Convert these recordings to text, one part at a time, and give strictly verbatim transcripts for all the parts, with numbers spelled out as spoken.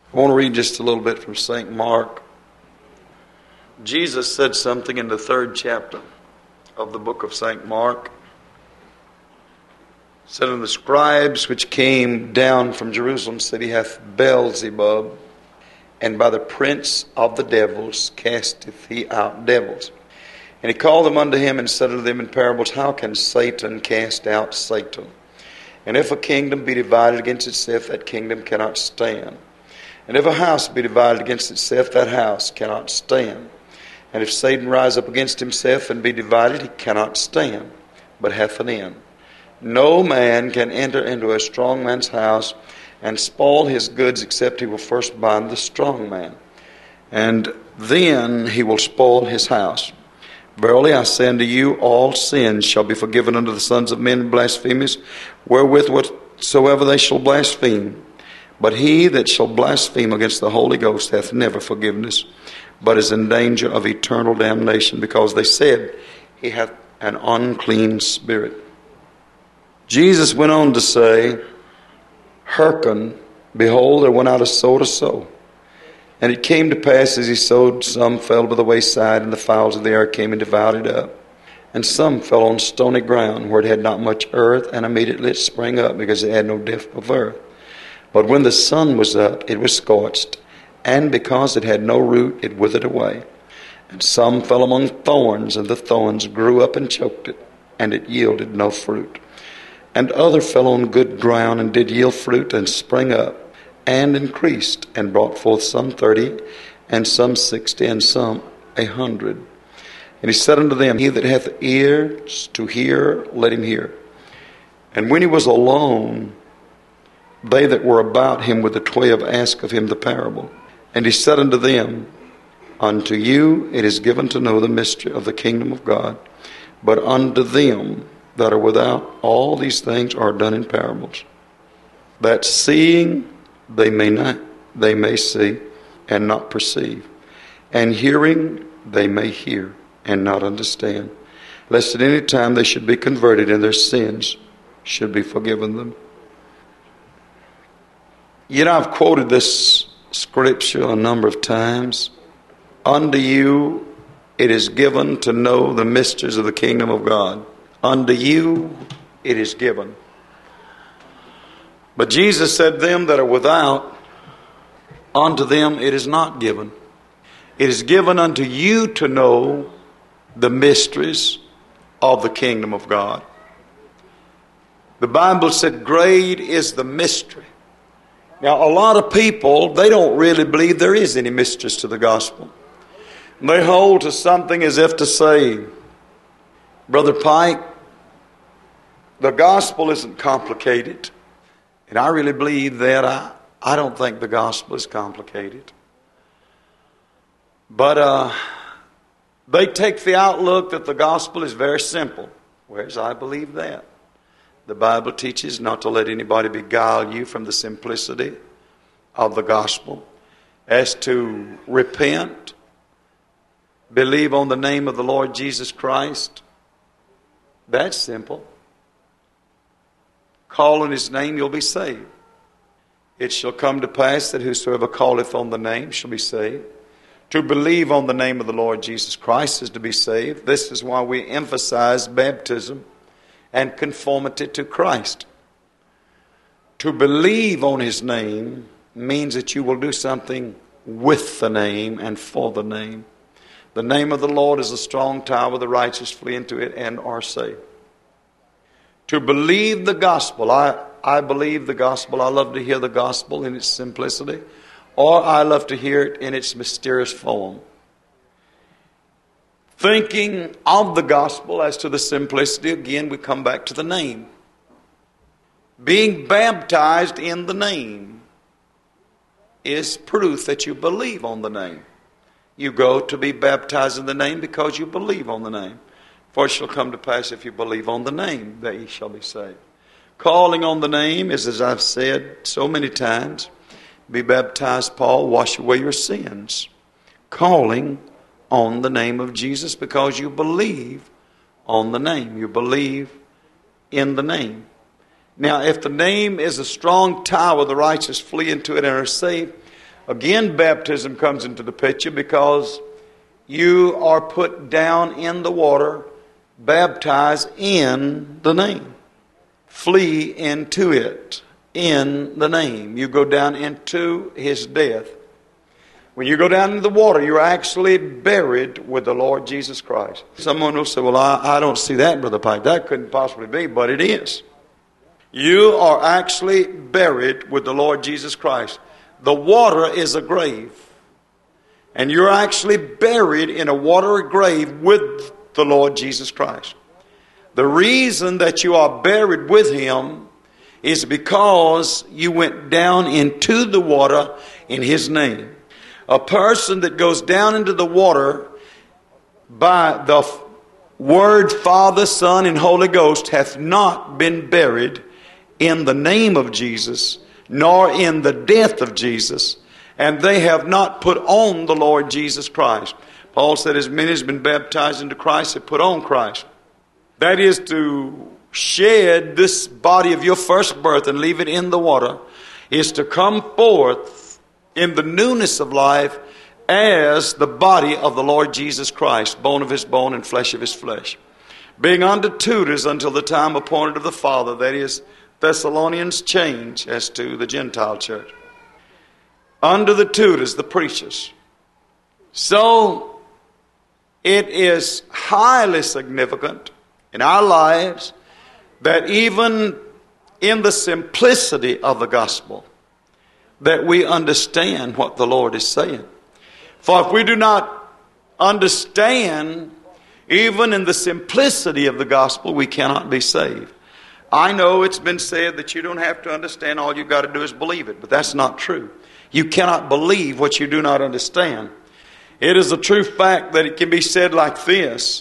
I want to read just a little bit from Saint Mark. Jesus said something in the third chapter of the book of Saint Mark. He said, "And the scribes which came down from Jerusalem said, He hath Beelzebub, and by the prince of the devils casteth he out devils. And he called them unto him and said unto them in parables, How can Satan cast out Satan? And if a kingdom be divided against itself, that kingdom cannot stand. And if a house be divided against itself, that house cannot stand. And if Satan rise up against himself and be divided, he cannot stand, but hath an end. No man can enter into a strong man's house and spoil his goods, except he will first bind the strong man, and then he will spoil his house. Verily I say unto you, all sins shall be forgiven unto the sons of men and blasphemies, wherewith whatsoever they shall blaspheme. But he that shall blaspheme against the Holy Ghost hath never forgiveness, but is in danger of eternal damnation, because they said, He hath an unclean spirit." Jesus went on to say, "Hearken, behold, there went out a sower to sow. And it came to pass, as he sowed, some fell by the wayside, and the fowls of the air came and devoured it up. And some fell on stony ground, where it had not much earth, and immediately it sprang up, because it had no depth of earth. But when the sun was up, it was scorched, and because it had no root, it withered away. And some fell among thorns, and the thorns grew up and choked it, and it yielded no fruit. And other fell on good ground, and did yield fruit, and sprang up, and increased, and brought forth some thirty, and some sixty, and some a hundred. And he said unto them, He that hath ears to hear, let him hear. And when he was alone, they that were about him with the twelve asked of him the parable. And he said unto them, Unto you it is given to know the mystery of the kingdom of God, but unto them that are without, all these things are done in parables, that seeing they may not, they may see and not perceive, and hearing they may hear and not understand, lest at any time they should be converted and their sins should be forgiven them." Yet I've quoted this scripture a number of times. Unto you it is given to know the mysteries of the kingdom of God. Unto you it is given. But Jesus said, them that are without, unto them it is not given. It is given unto you to know the mysteries of the kingdom of God. The Bible said, great is the mystery. Now, a lot of people, they don't really believe there is any mysteries to the gospel. They hold to something as if to say, Brother Pike, the gospel isn't complicated. And I really believe that. I, I don't think the gospel is complicated. But uh, they take the outlook that the gospel is very simple. Whereas I believe that. The Bible teaches not to let anybody beguile you from the simplicity of the gospel. As to repent, believe on the name of the Lord Jesus Christ, that's simple. Call on His name, you'll be saved. It shall come to pass that whosoever calleth on the name shall be saved. To believe on the name of the Lord Jesus Christ is to be saved. This is why we emphasize baptism and conformity to Christ. To believe on His name means that you will do something with the name and for the name. The name of the Lord is a strong tower, the righteous flee into it and are saved. To believe the gospel, I, I believe the gospel. I love to hear the gospel in its simplicity, or I love to hear it in its mysterious form. Thinking of the gospel as to the simplicity, again we come back to the name. Being baptized in the name is proof that you believe on the name. You go to be baptized in the name because you believe on the name. For it shall come to pass, if you believe on the name, that ye shall be saved. Calling on the name is, as I've said so many times, be baptized, Paul, wash away your sins. Calling on the name of Jesus because you believe on the name. You believe in the name. Now, if the name is a strong tower, the righteous flee into it and are saved. Again, baptism comes into the picture because you are put down in the water, baptized in the name. Flee into it in the name. You go down into His death. When you go down into the water, you're actually buried with the Lord Jesus Christ. Someone will say, well, I, I don't see that, Brother Pike. That couldn't possibly be, but it is. You are actually buried with the Lord Jesus Christ. The water is a grave. And you're actually buried in a watery grave with the Lord Jesus Christ. The reason that you are buried with Him is because you went down into the water in His name. A person that goes down into the water by the word Father, Son, and Holy Ghost hath not been buried in the name of Jesus, nor in the death of Jesus, and they have not put on the Lord Jesus Christ. Paul said, as many as have been baptized into Christ have put on Christ. That is to shed this body of your first birth and leave it in the water, is to come forth in the newness of life as the body of the Lord Jesus Christ, bone of His bone and flesh of His flesh. Being under tutors until the time appointed of the Father, that is, Thessalonians change as to the Gentile church. Under the tutors, the preachers. So, it is highly significant in our lives that even in the simplicity of the gospel, that we understand what the Lord is saying. For if we do not understand, even in the simplicity of the gospel, we cannot be saved. I know it's been said that you don't have to understand, all you've got to do is believe it, but that's not true. You cannot believe what you do not understand. It is a true fact that it can be said like this,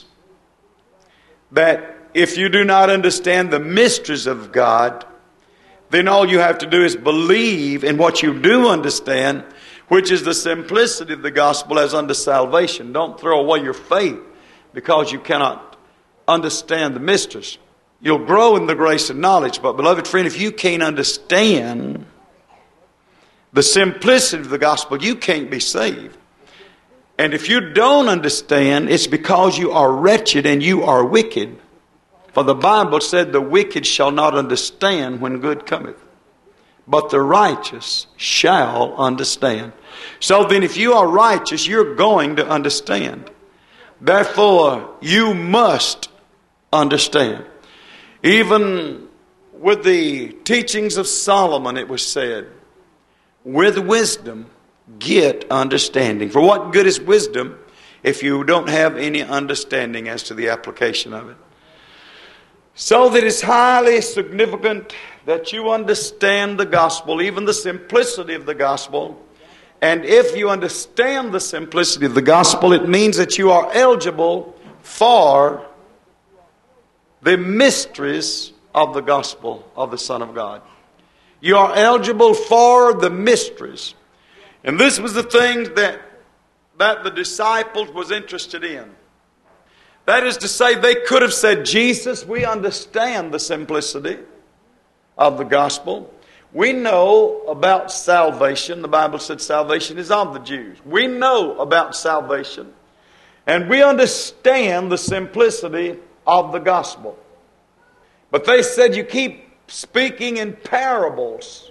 that if you do not understand the mysteries of God, then all you have to do is believe in what you do understand, which is the simplicity of the gospel as unto salvation. Don't throw away your faith because you cannot understand the mysteries. You'll grow in the grace and knowledge, but beloved friend, if you can't understand the simplicity of the gospel, you can't be saved. And if you don't understand, it's because you are wretched and you are wicked. For the Bible said, the wicked shall not understand when good cometh, but the righteous shall understand. So then if you are righteous, you're going to understand. Therefore, you must understand. Even with the teachings of Solomon, it was said, with wisdom, get understanding. For what good is wisdom if you don't have any understanding as to the application of it? So that it's highly significant that you understand the gospel, even the simplicity of the gospel. And if you understand the simplicity of the gospel, it means that you are eligible for the mysteries of the gospel of the Son of God. You are eligible for the mysteries. And this was the thing that, that the disciples was interested in. That is to say, they could have said, Jesus, we understand the simplicity of the gospel. We know about salvation. The Bible said salvation is of the Jews. We know about salvation. And we understand the simplicity of the gospel. But they said, you keep speaking in parables.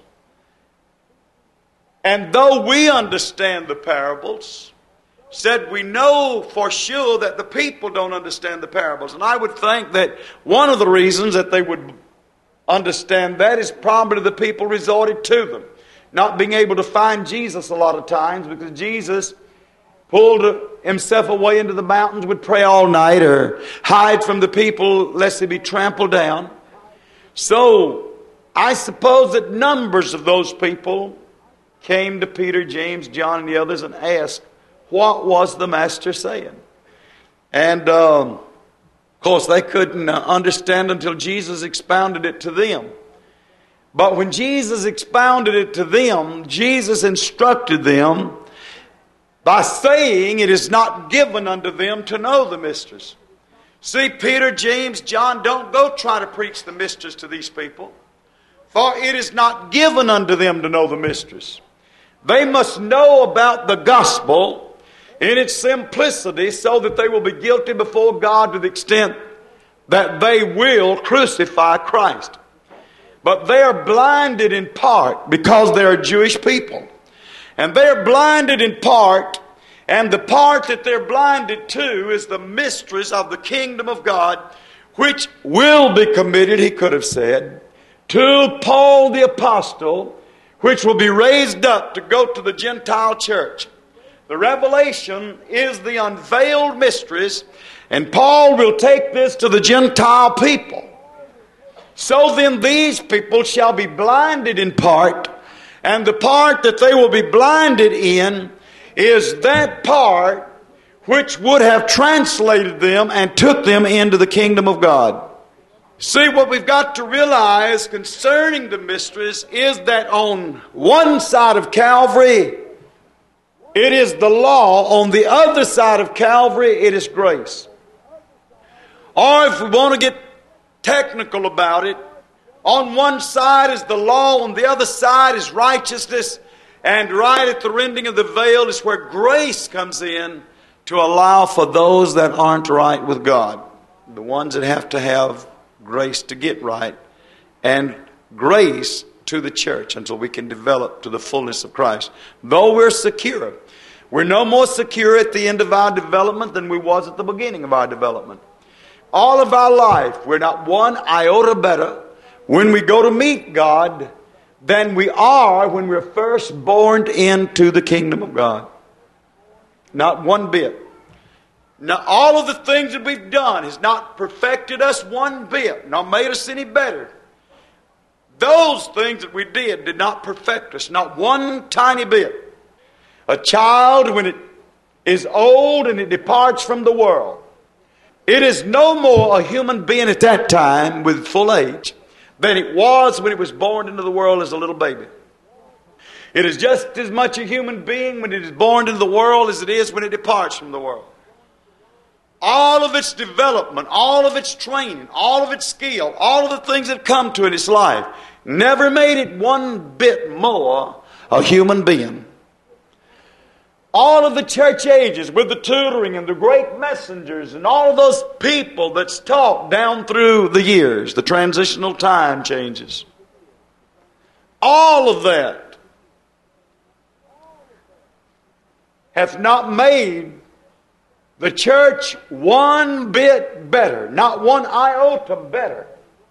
And though we understand the parables, said we know for sure that the people don't understand the parables. And I would think that one of the reasons that they would understand that is probably the people resorted to them. Not being able to find Jesus a lot of times, because Jesus pulled himself away into the mountains, would pray all night or hide from the people lest he be trampled down. So I suppose that numbers of those people came to Peter, James, John, and the others and asked, what was the Master saying? And um, of course they couldn't uh, understand until Jesus expounded it to them. But when Jesus expounded it to them, Jesus instructed them by saying it is not given unto them to know the mysteries. See, Peter, James, John, don't go try to preach the mysteries to these people. For it is not given unto them to know the mysteries. They must know about the gospel in its simplicity so that they will be guilty before God to the extent that they will crucify Christ. But they are blinded in part because they are Jewish people. And they are blinded in part, and the part that they're blinded to is the mysteries of the kingdom of God, which will be committed, he could have said, to Paul the apostle, which will be raised up to go to the Gentile church. The revelation is the unveiled mysteries, and Paul will take this to the Gentile people. So then these people shall be blinded in part, and the part that they will be blinded in is that part which would have translated them and took them into the kingdom of God. See, what we've got to realize concerning the mysteries is that on one side of Calvary, it is the law. On the other side of Calvary, it is grace. Or if we want to get technical about it, on one side is the law, on the other side is righteousness, and right at the rending of the veil is where grace comes in to allow for those that aren't right with God. The ones that have to have grace to get right, and grace to the church until we can develop to the fullness of Christ. Though we're secure, we're no more secure at the end of our development than we was at the beginning of our development. All of our life, we're not one iota better when we go to meet God than we are when we're first born into the kingdom of God. Not one bit. Now, all of the things that we've done has not perfected us one bit, nor made us any better. Those things that we did did not perfect us, not one tiny bit. A child, when it is old and it departs from the world, it is no more a human being at that time with full age than it was when it was born into the world as a little baby. It is just as much a human being when it is born into the world as it is when it departs from the world. All of its development, all of its training, all of its skill, all of the things that come to it in its life never made it one bit more a human being. All of the church ages with the tutoring and the great messengers and all of those people that's taught down through the years, the transitional time changes. All of that hath not made the church one bit better, not one iota better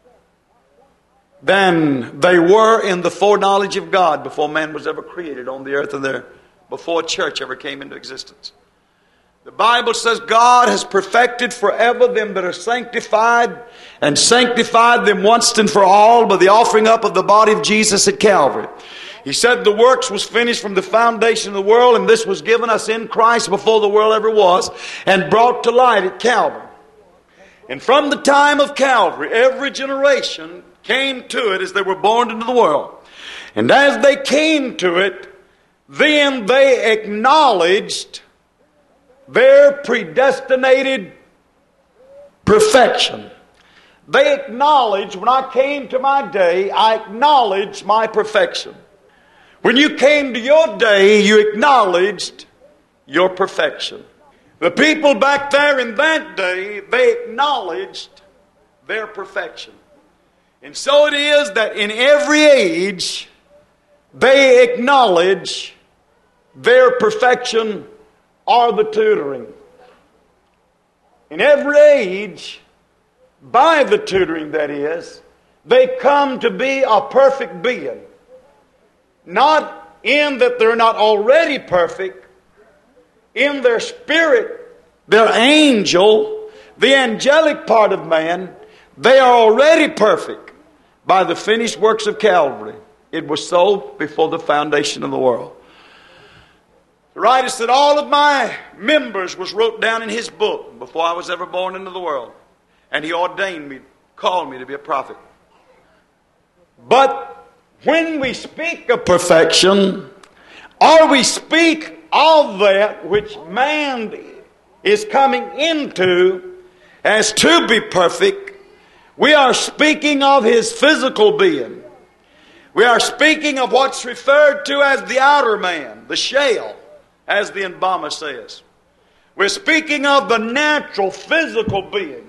than they were in the foreknowledge of God before man was ever created on the earth and there, before church ever came into existence. The Bible says God has perfected forever them that are sanctified, and sanctified them once and for all by the offering up of the body of Jesus at Calvary. He said the works was finished from the foundation of the world, and this was given us in Christ before the world ever was, and brought to light at Calvary. And from the time of Calvary, every generation came to it as they were born into the world. And as they came to it, then they acknowledged their predestinated perfection. They acknowledged, when I came to my day, I acknowledged my perfection. When you came to your day, you acknowledged your perfection. The people back there in that day, they acknowledged their perfection. And so it is that in every age, they acknowledge their perfection or the tutoring. In every age, by the tutoring that is, they come to be a perfect being. Not in that they're not already perfect. In their spirit, their angel, the angelic part of man, they are already perfect by the finished works of Calvary. It was so before the foundation of the world. The writer said, all of my members was wrote down in his book before I was ever born into the world. And he ordained me, called me to be a prophet. But when we speak of perfection, or we speak of that which man is coming into as to be perfect, we are speaking of his physical being. We are speaking of what's referred to as the outer man, the shell, as the embalmer says. We're speaking of the natural, physical being.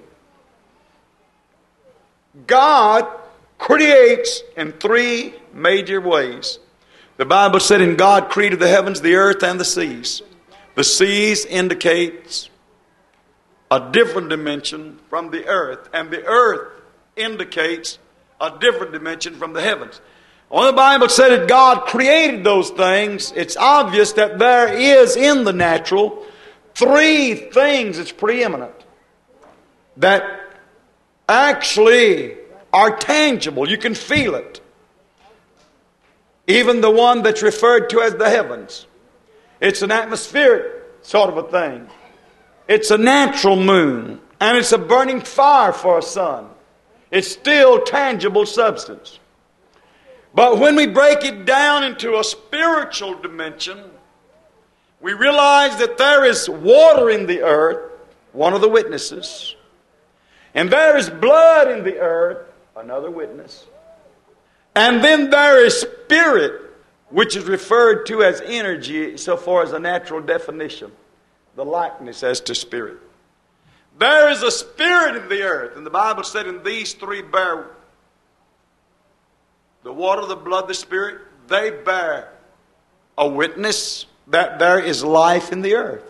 God creates in three major ways. The Bible said, in God created the heavens, the earth, and the seas. The seas indicates a different dimension from the earth, and the earth indicates a different dimension from the heavens. When the Bible said that God created those things, it's obvious that there is in the natural three things that's preeminent that actually are tangible. You can feel it. Even the one that's referred to as the heavens. It's an atmospheric sort of a thing. It's a natural moon. And it's a burning fire for a sun. It's still tangible substance. But when we break it down into a spiritual dimension, we realize that there is water in the earth, one of the witnesses. And there is blood in the earth, another witness. And then there is spirit, which is referred to as energy so far as a natural definition. The likeness as to spirit. There is a spirit in the earth. And the Bible said in these three bear, the water, the blood, the spirit, they bear a witness that there is life in the earth.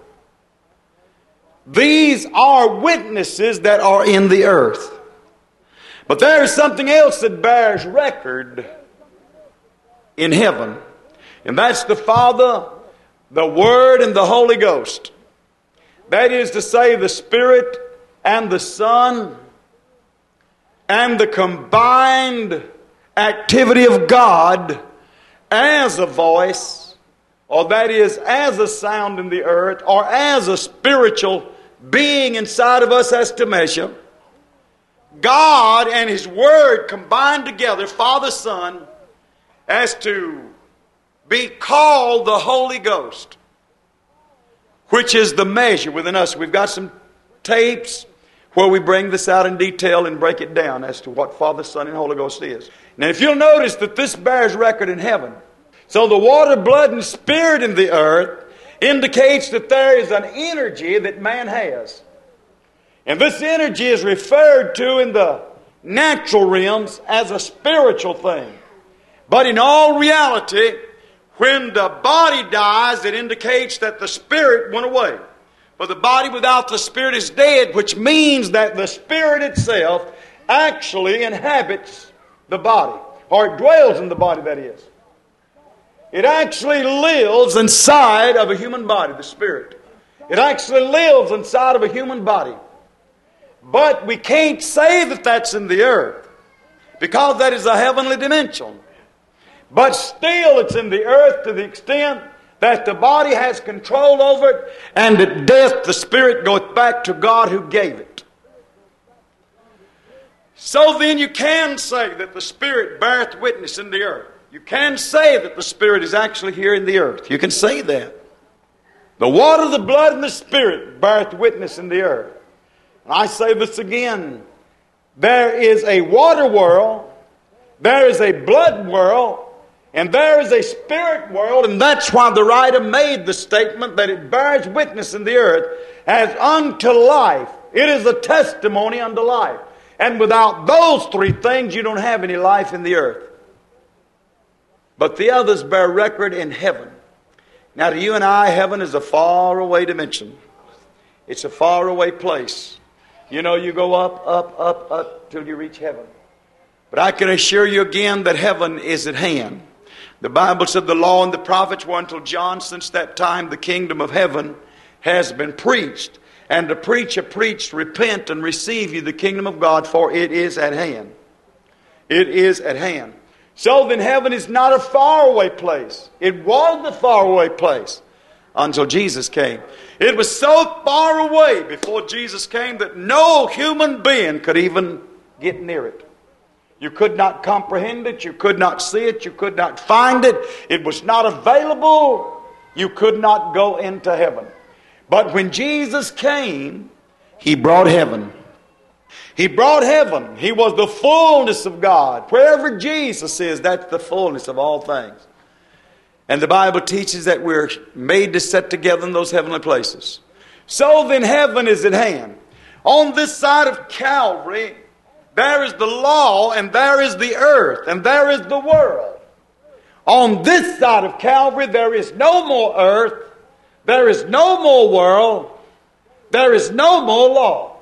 These are witnesses that are in the earth. But there is something else that bears record in heaven. And that's the Father, the Word, and the Holy Ghost. That is to say, the Spirit and the Son and the combined activity of God as a voice, or that is as a sound in the earth, or as a spiritual being inside of us as to measure. God and His Word combined together, Father, Son, as to be called the Holy Ghost, which is the measure within us. We've got some tapes where we bring this out in detail and break it down as to what Father, Son, and Holy Ghost is. Now, if you'll notice that this bears record in heaven. So the water, blood, and spirit in the earth indicates that there is an energy that man has. And this energy is referred to in the natural realms as a spiritual thing. But in all reality, when the body dies, it indicates that the spirit went away. For the body without the spirit is dead, which means that the spirit itself actually inhabits the body, or it dwells in the body, that is. It actually lives inside of a human body, the spirit. It actually lives inside of a human body. But we can't say that that's in the earth, because that is a heavenly dimension. But still it's in the earth to the extent that the body has control over it, and at death the spirit goeth back to God who gave it. So then you can say that the Spirit beareth witness in the earth. You can say that the Spirit is actually here in the earth. You can say that. The water, the blood, and the Spirit beareth witness in the earth. And I say this again. There is a water world, there is a blood world, and there is a spirit world, and that's why the writer made the statement that it bears witness in the earth as unto life. It is a testimony unto life. And without those three things, you don't have any life in the earth. But the others bear record in heaven. Now to you and I, heaven is a far away dimension. It's a far away place. You know, you go up, up, up, up till you reach heaven. But I can assure you again that heaven is at hand. The Bible said the law and the prophets were until John. Since that time the kingdom of heaven has been preached. And the preacher preached, repent and receive ye the kingdom of God, for it is at hand. It is at hand. So then heaven is not a faraway place. It was a faraway place until Jesus came. It was so far away before Jesus came that no human being could even get near it. You could not comprehend it. You could not see it. You could not find it. It was not available. You could not go into heaven. But when Jesus came, He brought heaven. He brought heaven. He was the fullness of God. Wherever Jesus is, that's the fullness of all things. And the Bible teaches that we're made to sit together in those heavenly places. So then heaven is at hand. On this side of Calvary, there is the law, and there is the earth, and there is the world. On this side of Calvary, there is no more earth, there is no more world, there is no more law.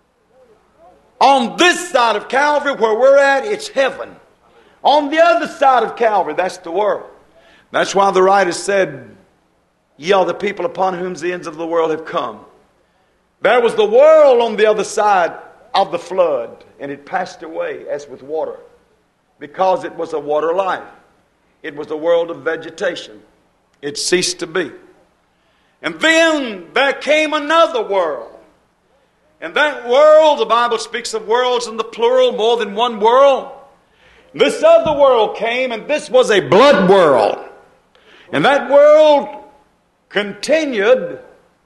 On this side of Calvary, where we're at, it's heaven. On the other side of Calvary, that's the world. That's why the writer said, "Ye are the people upon whom the ends of the world have come." There was the world on the other side of the flood, and it passed away as with water, because it was a water life. It was a world of vegetation. It ceased to be. And then there came another world. And that world, the Bible speaks of worlds in the plural, more than one world. This other world came, and this was a blood world. And that world continued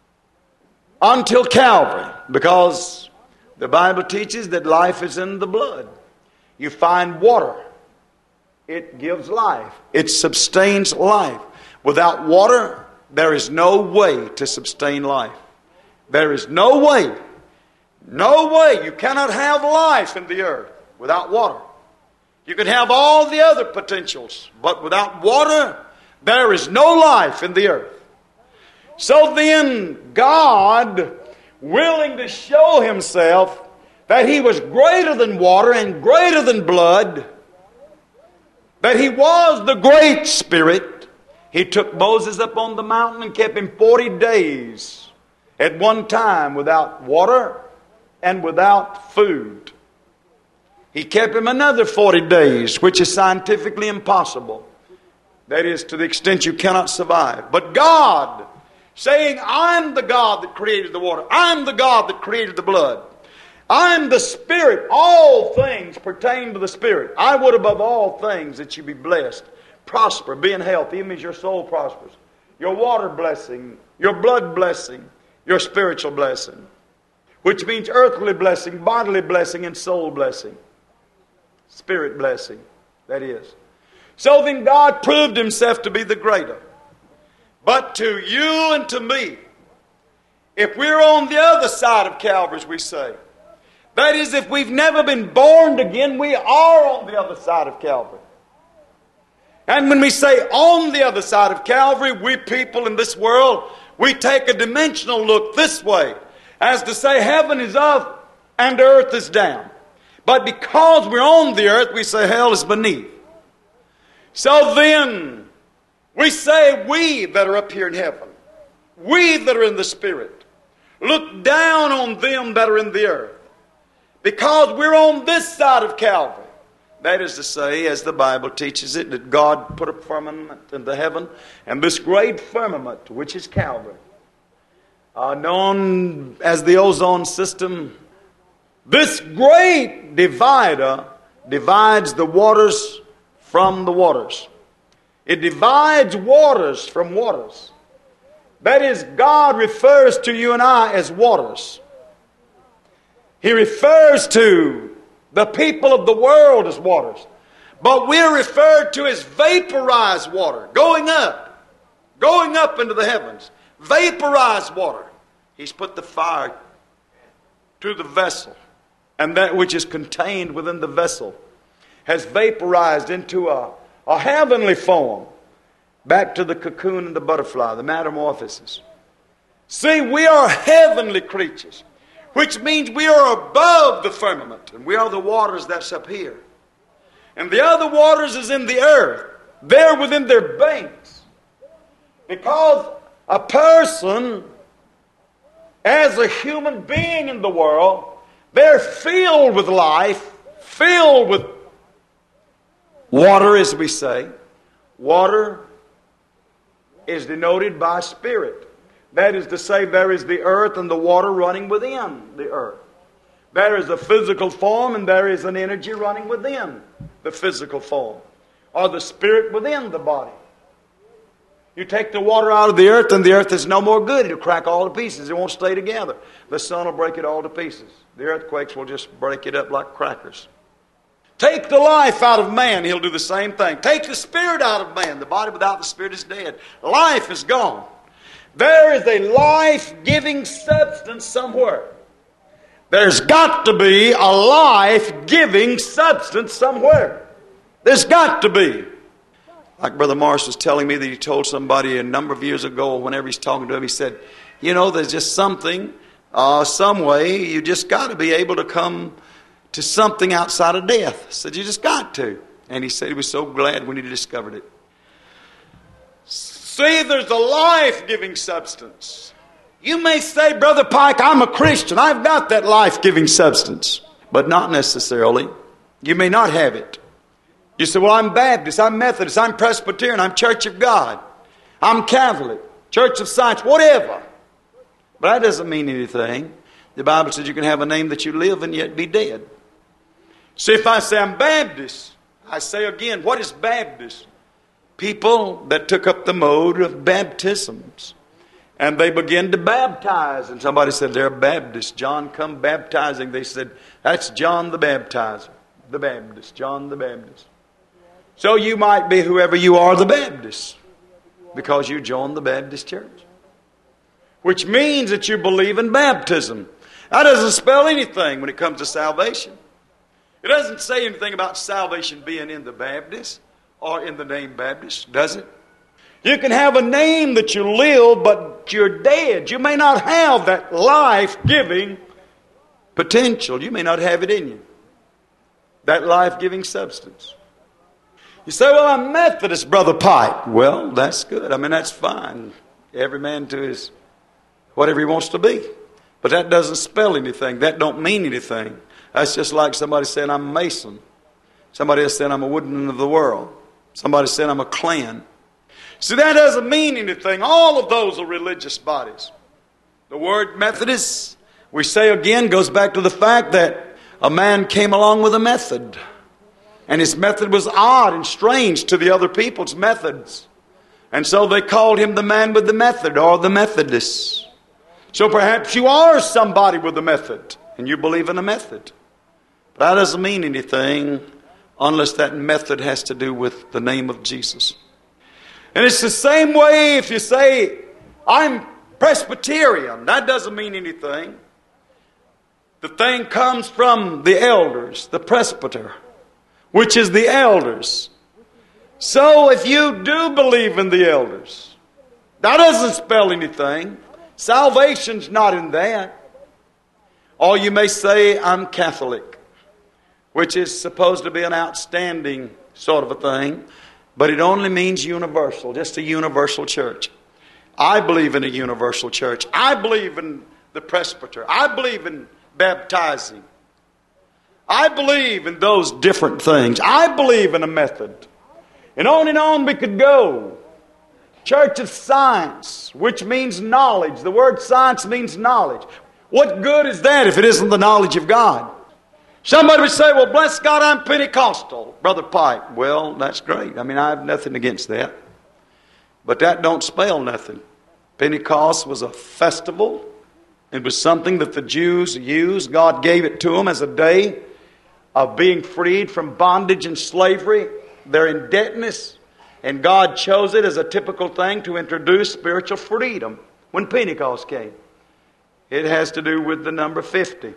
until Calvary, because the Bible teaches that life is in the blood. You find water, it gives life. It sustains life. Without water, there is no way to sustain life. There is no way. No way. You cannot have life in the earth without water. You can have all the other potentials, but without water, there is no life in the earth. So then, God, willing to show Himself that He was greater than water and greater than blood, that He was the Great Spirit, He took Moses up on the mountain and kept him forty days at one time without water and without food. He kept him another forty days, which is scientifically impossible. That is, to the extent you cannot survive. But God, saying, "I'm the God that created the water. I'm the God that created the blood. I'm the Spirit. All things pertain to the Spirit. I would above all things that you be blessed, prosper, be in health, even as your soul prospers. Your water blessing, your blood blessing, your spiritual blessing." Which means earthly blessing, bodily blessing, and soul blessing. Spirit blessing, that is. So then God proved Himself to be the greater. But to you and to me, if we're on the other side of Calvary, as we say, that is, if we've never been born again, we are on the other side of Calvary. And when we say on the other side of Calvary, we people in this world, we take a dimensional look this way, as to say heaven is up and earth is down. But because we're on the earth, we say hell is beneath. So then, we say we that are up here in heaven, we that are in the Spirit, look down on them that are in the earth. Because we're on this side of Calvary. That is to say, as the Bible teaches it, that God put a firmament in the heaven, and this great firmament, which is Calvary, uh, known as the ozone system, this great divider divides the waters from the waters. It divides waters from waters. That is, God refers to you and I as waters. He refers to the people of the world as waters. But we're referred to as vaporized water, going up, going up into the heavens. Vaporized water. He's put the fire to the vessel, and that which is contained within the vessel has vaporized into a, a heavenly form, back to the cocoon and the butterfly, the metamorphosis. See, we are heavenly creatures, which means we are above the firmament, and we are the waters that's up here. And the other waters is in the earth. They're within their banks. Because a person, as a human being in the world, they're filled with life, filled with water, as we say. Water is denoted by spirit. That is to say, there is the earth and the water running within the earth. There is a physical form, and there is an energy running within the physical form, or the spirit within the body. You take the water out of the earth and the earth is no more good. It'll crack all to pieces. It won't stay together. The sun will break it all to pieces. The earthquakes will just break it up like crackers. Take the life out of man, he'll do the same thing. Take the spirit out of man. The body without the spirit is dead. Life is gone. There is a life-giving substance somewhere. There's got to be a life-giving substance somewhere. There's got to be. Like Brother Morris was telling me that he told somebody a number of years ago, whenever he's talking to him, he said, you know, there's just something, uh, some way, you just got to be able to come to something outside of death. I said, you just got to. And he said he was so glad when he discovered it. See, there's a life-giving substance. You may say, Brother Pike, I'm a Christian. I've got that life-giving substance. But not necessarily. You may not have it. You say, well, I'm Baptist, I'm Methodist, I'm Presbyterian, I'm Church of God, I'm Catholic, Church of Science, whatever. But that doesn't mean anything. The Bible says you can have a name that you live and yet be dead. See, if I say I'm Baptist, I say again, what is Baptist? People that took up the mode of baptisms. And they began to baptize. And somebody said, they're Baptist. John come baptizing. They said, that's John the Baptizer. The Baptist. John the Baptist. So you might be whoever you are, the Baptist. Because you joined the Baptist church. Which means that you believe in baptism. That doesn't spell anything when it comes to salvation. It doesn't say anything about salvation being in the Baptist or in the name Baptist, does it? You can have a name that you live, but you're dead. You may not have that life-giving potential. You may not have it in you. That life-giving substance. You say, well, I'm Methodist, Brother Pike. Well, that's good. I mean, that's fine. Every man to his whatever he wants to be. But that doesn't spell anything. That don't mean anything. That's just like somebody saying I'm a Mason. Somebody else saying I'm a Woodman of the World. Somebody saying I'm a Klan. See, that doesn't mean anything. All of those are religious bodies. The word Methodist, we say again, goes back to the fact that a man came along with a method. And his method was odd and strange to the other people's methods. And so they called him the man with the method, or the Methodist. So perhaps you are somebody with a method, and you believe in a method. But that doesn't mean anything unless that method has to do with the name of Jesus. And it's the same way if you say, I'm Presbyterian. That doesn't mean anything. The thing comes from the elders, the presbyter, which is the elders. So if you do believe in the elders, that doesn't spell anything. Salvation's not in that. Or you may say, I'm Catholic, which is supposed to be an outstanding sort of a thing, but it only means universal, just a universal church. I believe in a universal church. I believe in the presbyter. I believe in baptizing. I believe in those different things. I believe in a method. And on and on we could go. Church of Science, which means knowledge. The word science means knowledge. What good is that if it isn't the knowledge of God? Somebody would say, well, bless God, I'm Pentecostal, Brother Pike. Well, that's great. I mean, I have nothing against that. But that don't spell nothing. Pentecost was a festival. It was something that the Jews used. God gave it to them as a day of being freed from bondage and slavery, their indebtedness. And God chose it as a typical thing to introduce spiritual freedom when Pentecost came. It has to do with the number fifty.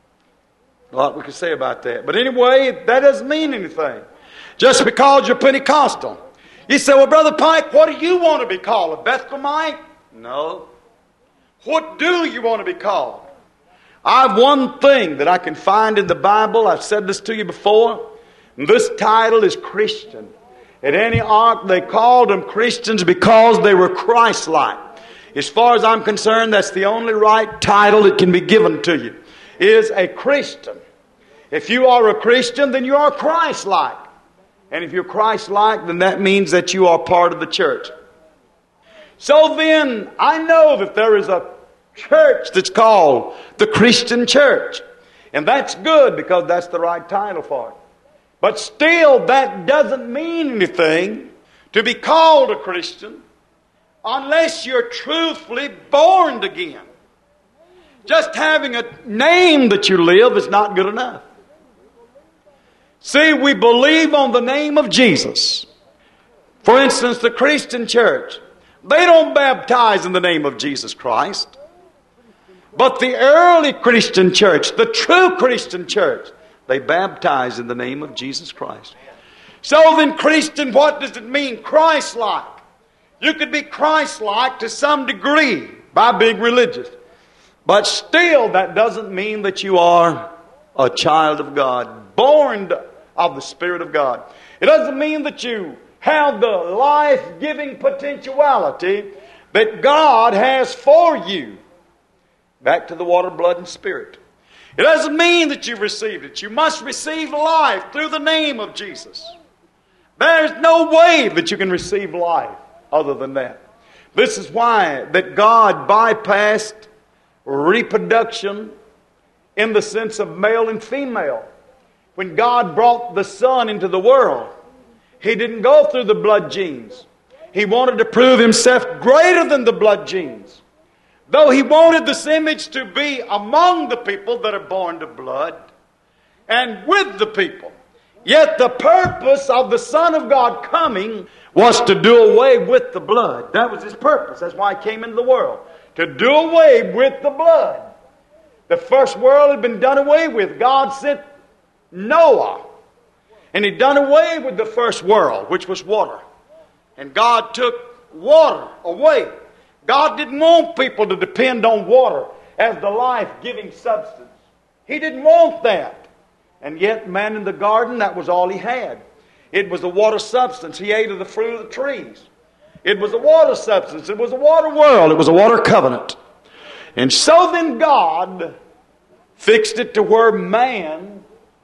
A lot we could say about that. But anyway, that doesn't mean anything. Just because you're Pentecostal. You say, well, Brother Pike, what do you want to be called? A Bethlehemite? No. What do you want to be called? I have one thing that I can find in the Bible. I've said this to you before. And this title is Christian. At Antioch, they called them Christians because they were Christ-like. As far as I'm concerned, that's the only right title that can be given to you, is a Christian. If you are a Christian, then you are Christ-like. And if you're Christ-like, then that means that you are part of the church. So then, I know that there is a church that's called the Christian Church. And that's good because that's the right title for it. But still, that doesn't mean anything to be called a Christian unless you're truthfully born again. Just having a name that you live is not good enough. See, we believe on the name of Jesus. For instance, the Christian church, they don't baptize in the name of Jesus Christ. But the early Christian church, the true Christian church, they baptize in the name of Jesus Christ. So then, Christian, what does it mean? Christ-like. You could be Christ-like to some degree by being religious. But still, that doesn't mean that you are a child of God, born of the Spirit of God. It doesn't mean that you have the life-giving potentiality that God has for you. Back to the water, blood, and spirit. It doesn't mean that you've received it. You must receive life through the name of Jesus. There's no way that you can receive life other than that. This is why that God bypassed reproduction in the sense of male and female. When God brought the Son into the world, He didn't go through the blood genes. He wanted to prove Himself greater than the blood genes. Though He wanted this image to be among the people that are born to blood and with the people. Yet the purpose of the Son of God coming was to do away with the blood. That was His purpose. That's why He came into the world. To do away with the blood. The first world had been done away with. God sent Noah. And He'd done away with the first world, which was water. And God took water away. God didn't want people to depend on water as the life-giving substance. He didn't want that. And yet, man in the garden, that was all he had. It was a water substance. He ate of the fruit of the trees. It was a water substance. It was a water world. It was a water covenant. And so then God fixed it to where man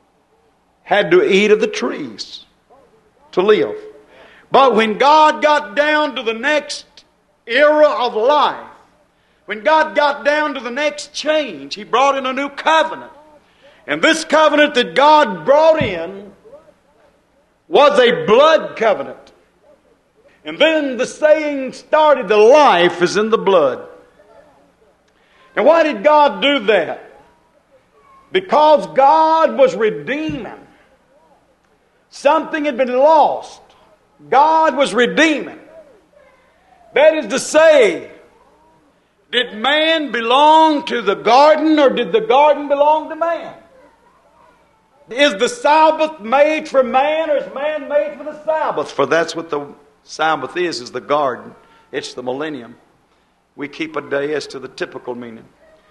had to eat of the trees to live. But when God got down to the next era of life, when God got down to the next change, He brought in a new covenant. And this covenant that God brought in was a blood covenant. And then the saying started, the life is in the blood. And why did God do that? Because God was redeeming. Something had been lost. God was redeeming. That is to say, did man belong to the garden or did the garden belong to man? Is the Sabbath made for man or is man made for the Sabbath? For that's what the Sabbath is, is the garden. It's the millennium. We keep a day as to the typical meaning.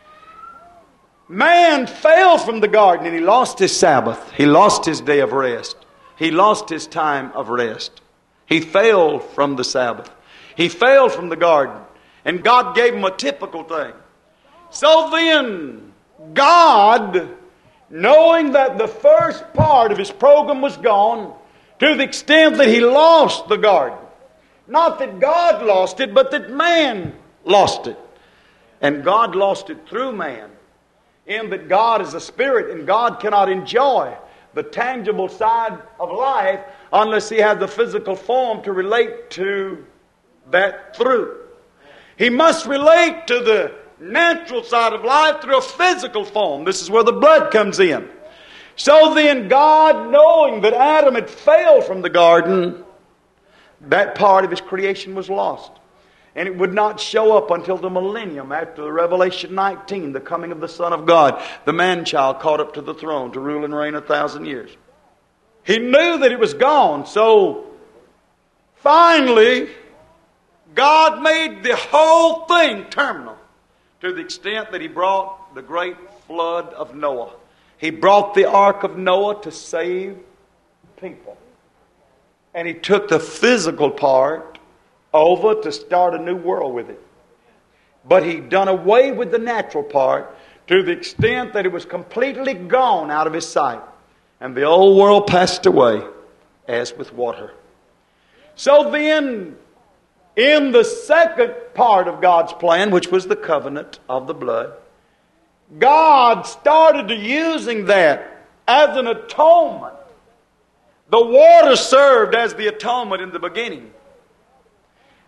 Man fell from the garden and he lost his Sabbath. He lost his day of rest. He lost his time of rest. He fell from the Sabbath. He fell from the garden. And God gave him a typical thing. So then, God, knowing that the first part of His program was gone, to the extent that He lost the garden. Not that God lost it, but that man lost it. And God lost it through man. In that God is a spirit and God cannot enjoy the tangible side of life unless He has the physical form to relate to that through. He must relate to the natural side of life through a physical form. This is where the blood comes in. So then God, knowing that Adam had failed from the garden, that part of his creation was lost. And it would not show up until the millennium after the Revelation nineteen, the coming of the Son of God, the man-child caught up to the throne to rule and reign a thousand years. He knew that it was gone, so finally God made the whole thing terminal to the extent that He brought the great flood of Noah. He brought the ark of Noah to save people. And He took the physical part over to start a new world with it. But He done away with the natural part to the extent that it was completely gone out of His sight. And the old world passed away as with water. So then, in the second part of God's plan, which was the covenant of the blood, God started to using that as an atonement. The water served as the atonement in the beginning.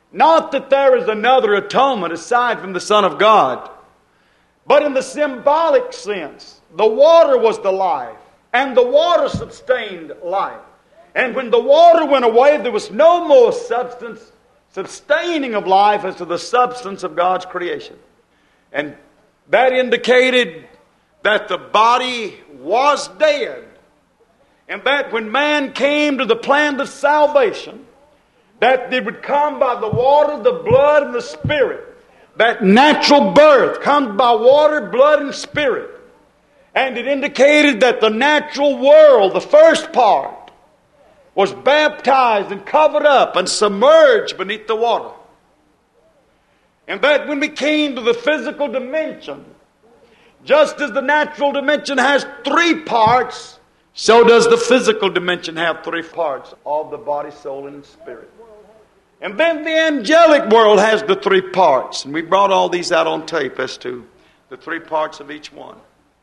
Not that there is another atonement aside from the Son of God, but in the symbolic sense, the water was the life, and the water sustained life. And when the water went away, there was no more substance sustaining of life as to the substance of God's creation. And that indicated that the body was dead, and that when man came to the plan of salvation, that it would come by the water, the blood, and the Spirit. That natural birth comes by water, blood, and Spirit. And it indicated that the natural world, the first part, was baptized and covered up and submerged beneath the water. And that when we came to the physical dimension, just as the natural dimension has three parts, so does the physical dimension have three parts of the body, soul, and spirit. And then the angelic world has the three parts. And we brought all these out on tape as to the three parts of each one.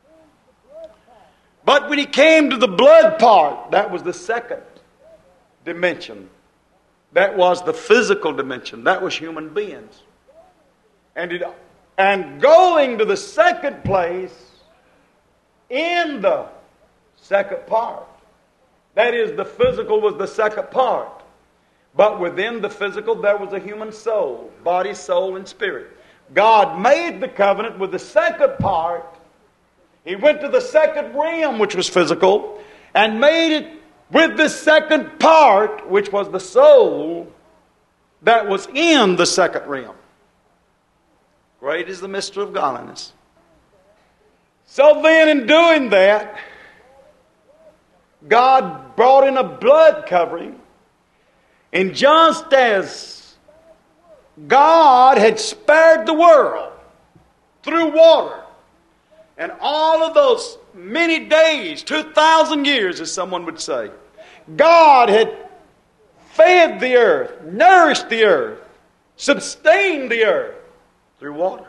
But when he came to the blood part, that was the second dimension. That was the physical dimension. That was human beings. And, it, and going to the second place in the second part. That is, the physical was the second part. But within the physical, there was a human soul, body, soul, and spirit. God made the covenant with the second part. He went to the second realm, which was physical, and made it with the second part, which was the soul that was in the second realm. Great is the mystery of godliness. So then, in doing that, God brought in a blood covering. And just as God had spared the world through water, and all of those many days, two thousand years, as someone would say, God had fed the earth, nourished the earth, sustained the earth through water.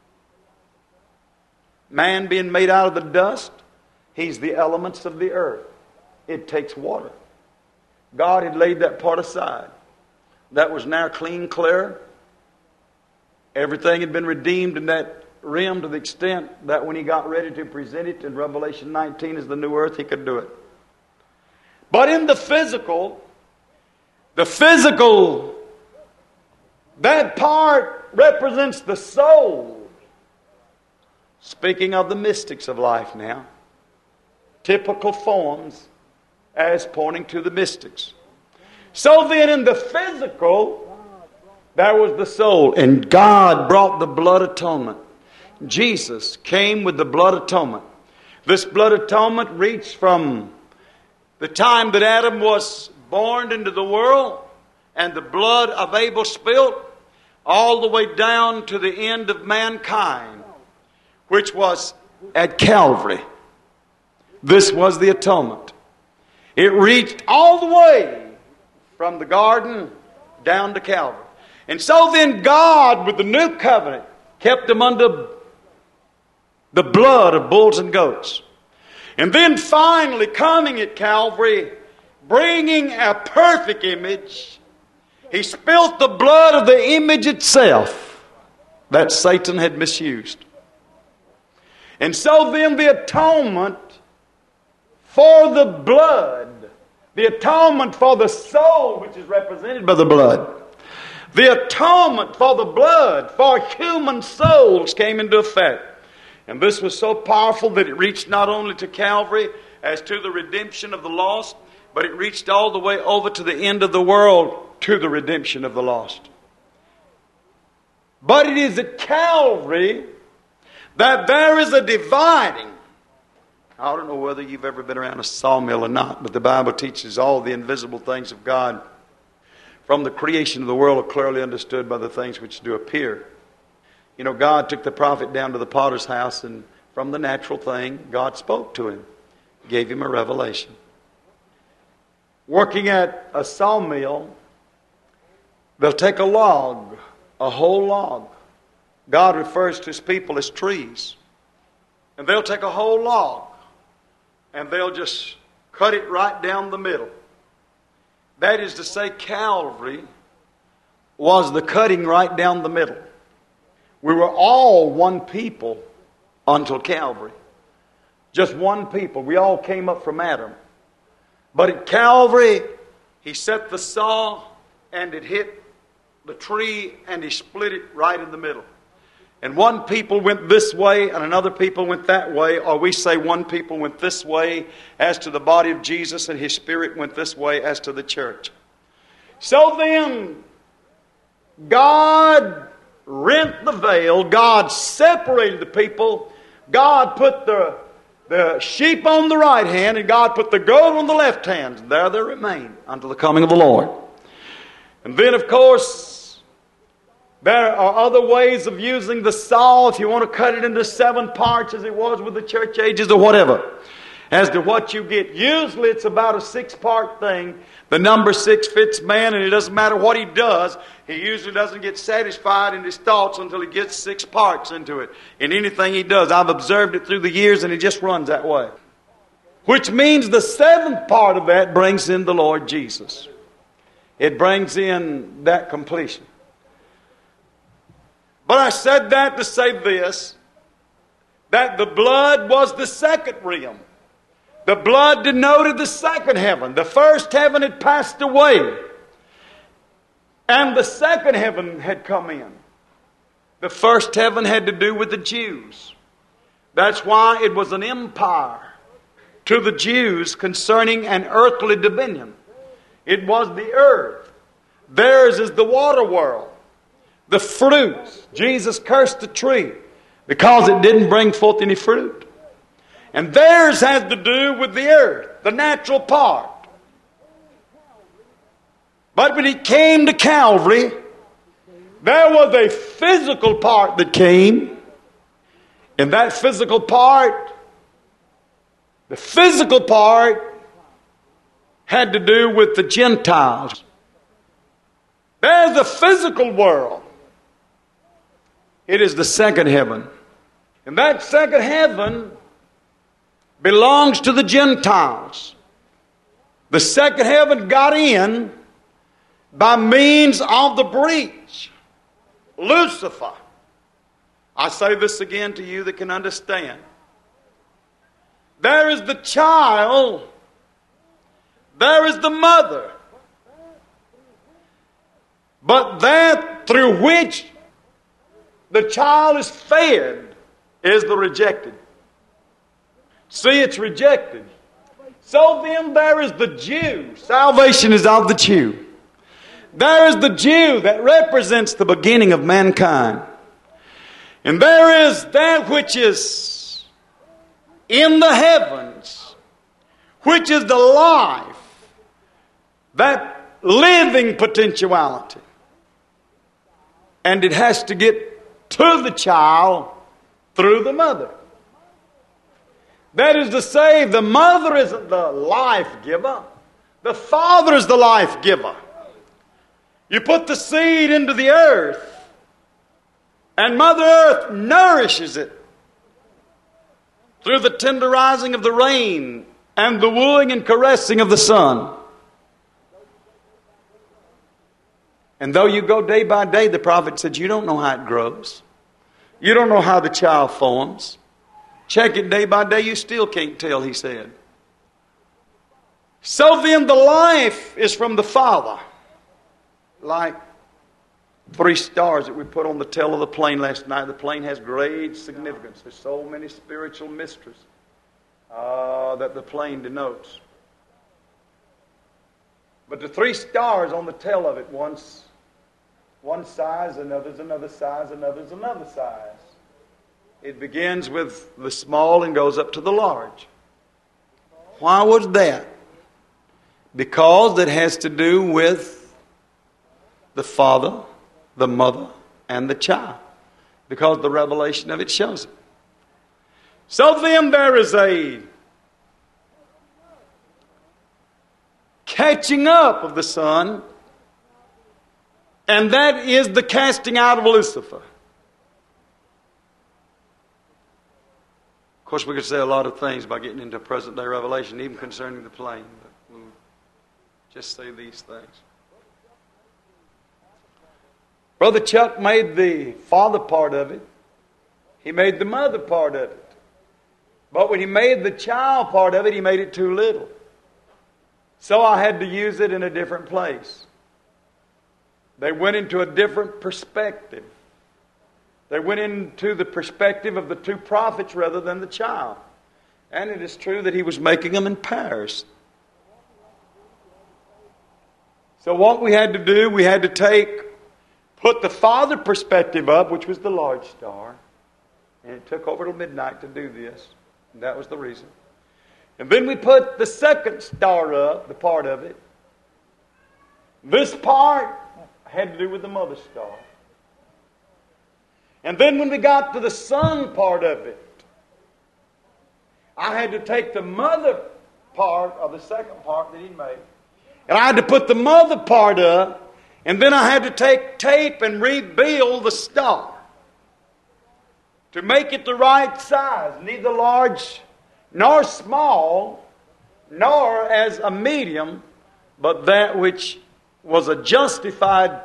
Man being made out of the dust, he's the elements of the earth. It takes water. God had laid that part aside. That was now clean, clear. Everything had been redeemed in that realm to the extent that when he got ready to present it in Revelation nineteen as the new earth, he could do it. But in the physical, the physical, that part represents the soul. Speaking of the mystics of life now, typical forms as pointing to the mystics. So then in the physical, there was the soul. And God brought the blood atonement. Jesus came with the blood atonement. This blood atonement reached from the time that Adam was born into the world and the blood of Abel spilt all the way down to the end of mankind, which was at Calvary. This was the atonement. It reached all the way from the garden down to Calvary. And so then God, with the new covenant, kept them under the blood of bulls and goats. And then finally coming at Calvary, bringing a perfect image, he spilt the blood of the image itself that Satan had misused. And so then the atonement for the blood, the atonement for the soul, which is represented by the blood, the atonement for the blood for human souls came into effect. And this was so powerful that it reached not only to Calvary as to the redemption of the lost, but it reached all the way over to the end of the world to the redemption of the lost. But it is at Calvary that there is a dividing. I don't know whether you've ever been around a sawmill or not, but the Bible teaches all the invisible things of God from the creation of the world are clearly understood by the things which do appear. You know, God took the prophet down to the potter's house, and from the natural thing, God spoke to him, gave him a revelation. Working at a sawmill, they'll take a log, a whole log. God refers to his people as trees. And they'll take a whole log, and they'll just cut it right down the middle. That is to say, Calvary was the cutting right down the middle. We were all one people until Calvary. Just one people. We all came up from Adam. But at Calvary, He set the saw and it hit the tree and He split it right in the middle. And one people went this way and another people went that way. Or we say one people went this way as to the body of Jesus and His Spirit went this way as to the church. So then, God rent the veil. God separated the people. God put the, the sheep on the right hand and God put the goat on the left hand. And there they remain until the coming of the Lord. And then, of course, there are other ways of using the saw if you want to cut it into seven parts as it was with the church ages or whatever. As to what you get. Usually it's about a six-part thing. The number six fits man, and it doesn't matter what he does. He usually doesn't get satisfied in his thoughts until he gets six parts into it. In anything he does. I've observed it through the years, and it just runs that way. Which means the seventh part of that brings in the Lord Jesus. It brings in that completion. But I said that to say this, that the blood was the second realm. The blood denoted the second heaven. The first heaven had passed away. And the second heaven had come in. The first heaven had to do with the Jews. That's why it was an empire to the Jews concerning an earthly dominion. It was the earth. Theirs is the water world. The fruits. Jesus cursed the tree because it didn't bring forth any fruit. And theirs has to do with the earth, the natural part. But when He came to Calvary, there was a physical part that came. And that physical part, the physical part had to do with the Gentiles. There's the physical world. It is the second heaven. And that second heaven belongs to the Gentiles. The second heaven got in by means of the breach. Lucifer. I say this again to you that can understand. There is the child. There is the mother. But that through which the child is fed is the rejected. See, it's rejected. So then there is the Jew. Salvation is of the Jew. There is the Jew that represents the beginning of mankind. And there is that which is in the heavens, which is the life, that living potentiality. And it has to get to the child through the mother. That is to say, the mother isn't the life giver. The father is the life giver. You put the seed into the earth, and Mother Earth nourishes it through the tenderizing of the rain and the wooing and caressing of the sun. And though you go day by day, the prophet said, you don't know how it grows. You don't know how the child forms. Check it day by day, you still can't tell, he said. So then the life is from the Father. Like three stars that we put on the tail of the plane last night. The plane has great significance. There's so many spiritual mysteries uh, that the plane denotes. But the three stars on the tail of it, one's one size, another's another size, another's another size. It begins with the small and goes up to the large. Why was that? Because it has to do with the father, the mother, and the child. Because the revelation of it shows it. So then there is a catching up of the Son, and that is the casting out of Lucifer. Of course, we could say a lot of things by getting into present-day revelation, even concerning the plane, but we'll just say these things. Brother Chuck made the father part of it. He made the mother part of it. But when he made the child part of it, he made it too little. So I had to use it in a different place. They went into a different perspective. They went into the perspective of the two prophets rather than the child. And it is true that he was making them in pairs. So what we had to do, we had to take, put the father perspective up, which was the large star. And it took over till midnight to do this. And that was the reason. And then we put the second star up, the part of it. This part had to do with the mother star. And then when we got to the son part of it, I had to take the mother part of the second part that he made. And I had to put the mother part up. And then I had to take tape and rebuild the star to make it the right size. Neither large nor small, nor as a medium, but that which was a justified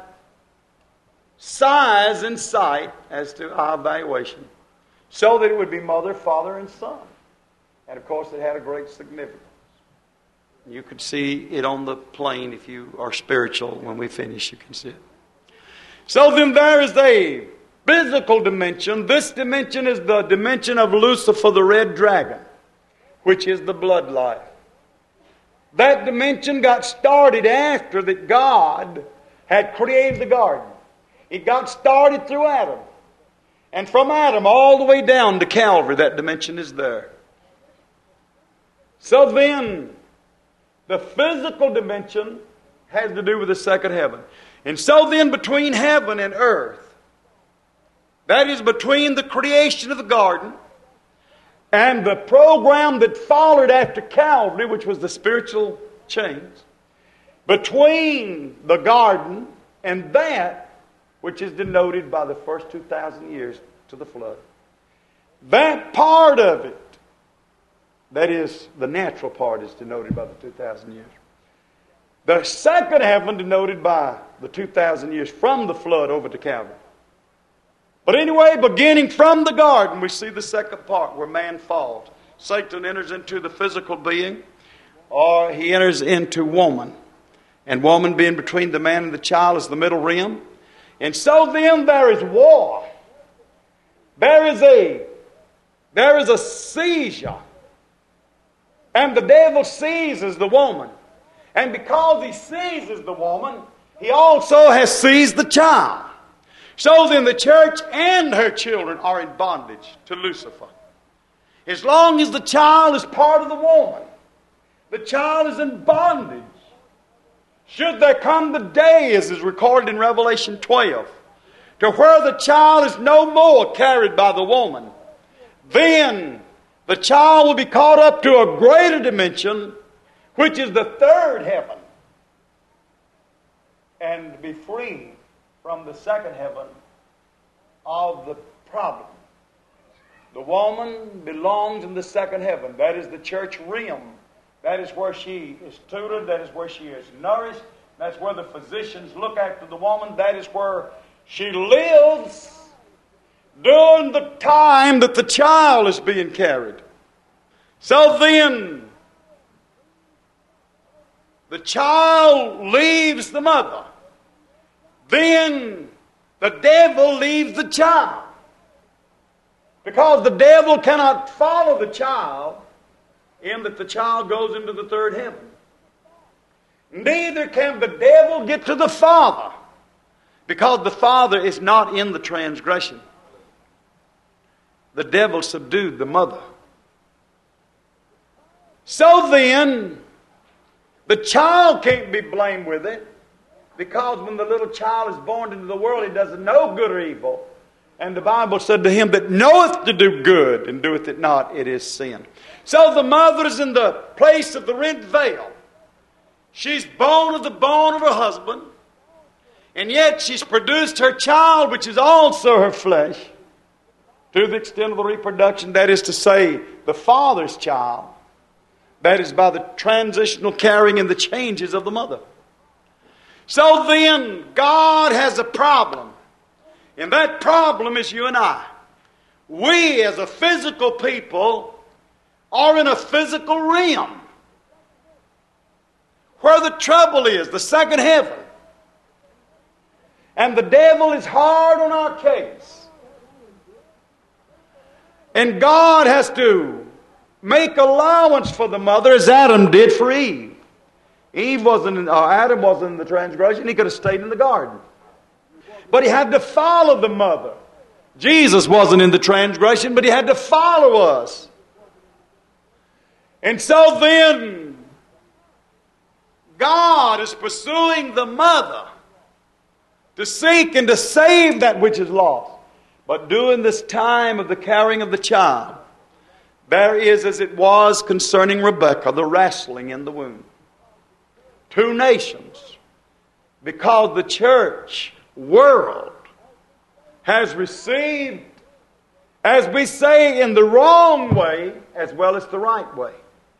size and sight as to our evaluation, so that it would be mother, father, and son. And of course it had a great significance. You could see it on the plane if you are spiritual. When we finish, you can see it. So then there is a physical dimension. This dimension is the dimension of Lucifer, the red dragon, which is the blood life. That dimension got started after that God had created the garden. It got started through Adam. And from Adam all the way down to Calvary, that dimension is there. So then, the physical dimension has to do with the second heaven. And so then, between heaven and earth, that is between the creation of the garden and the program that followed after Calvary, which was the spiritual change, between the garden and that which is denoted by the first two thousand years to the flood, that part of it, that is, the natural part, is denoted by the two thousand years. The second heaven denoted by the two thousand years from the flood over to Calvary. But anyway, beginning from the garden, we see the second part where man falls. Satan enters into the physical being, or he enters into woman. And woman being between the man and the child is the middle rim. And so then there is war. There is a, there is a seizure. And the devil seizes the woman. And because he seizes the woman, he also has seized the child. So then the church and her children are in bondage to Lucifer. As long as the child is part of the woman, the child is in bondage. Should there come the day, as is recorded in Revelation twelve, to where the child is no more carried by the woman, then the child will be caught up to a greater dimension, which is the third heaven, and be free from the second heaven of the problem. The woman belongs in the second heaven. That is the church realm. That is where she is tutored. That is where she is nourished. That's where the physicians look after the woman. That is where she lives during the time that the child is being carried. So then, the child leaves the mother. Then the devil leaves the child. Because the devil cannot follow the child in that the child goes into the third heaven. Neither can the devil get to the father, because the father is not in the transgression. The devil subdued the mother. So then, the child can't be blamed with it, because when the little child is born into the world, he doesn't know good or evil. And the Bible said to him that knoweth to do good and doeth it not, it is sin. So the mother is in the place of the rent veil. She's bone of the bone of her husband, and yet she's produced her child, which is also her flesh, to the extent of the reproduction, that is to say, the father's child. That is by the transitional carrying and the changes of the mother. So then, God has a problem. And that problem is you and I. We as a physical people are in a physical realm where the trouble is, the second heaven. And the devil is hard on our case. And God has to make allowance for the mother as Adam did for Eve. Eve wasn't, in, uh, Adam wasn't in the transgression. He could have stayed in the garden. But he had to follow the mother. Jesus wasn't in the transgression, but he had to follow us. And so then, God is pursuing the mother to seek and to save that which is lost. But during this time of the carrying of the child, there is, as it was concerning Rebekah, the wrestling in the womb. Two nations, because the church world has received, as we say, in the wrong way as well as the right way.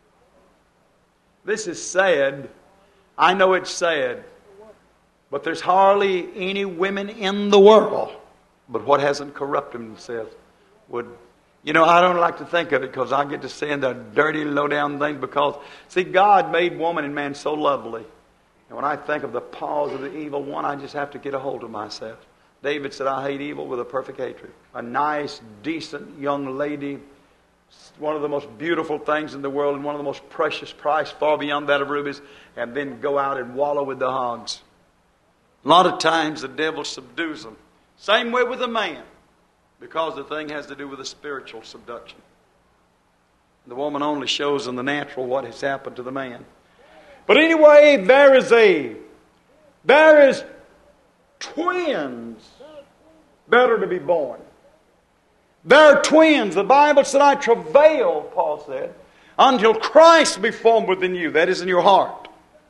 This is sad. I know it's sad. But there's hardly any women in the world, but what hasn't corrupted themselves would... You know, I don't like to think of it because I get to saying the dirty, low-down things because, see, God made woman and man so lovely. And when I think of the paws of the evil one, I just have to get a hold of myself. David said, I hate evil with a perfect hatred. A nice, decent young lady, one of the most beautiful things in the world and one of the most precious price, far beyond that of rubies, and then go out and wallow with the hogs. A lot of times the devil subdues them. Same way with a man. Because the thing has to do with a spiritual seduction. The woman only shows in the natural what has happened to the man. But anyway, there is a, there is twins better to be born. There are twins. The Bible said, I travail, Paul said, until Christ be formed within you. That is in your heart.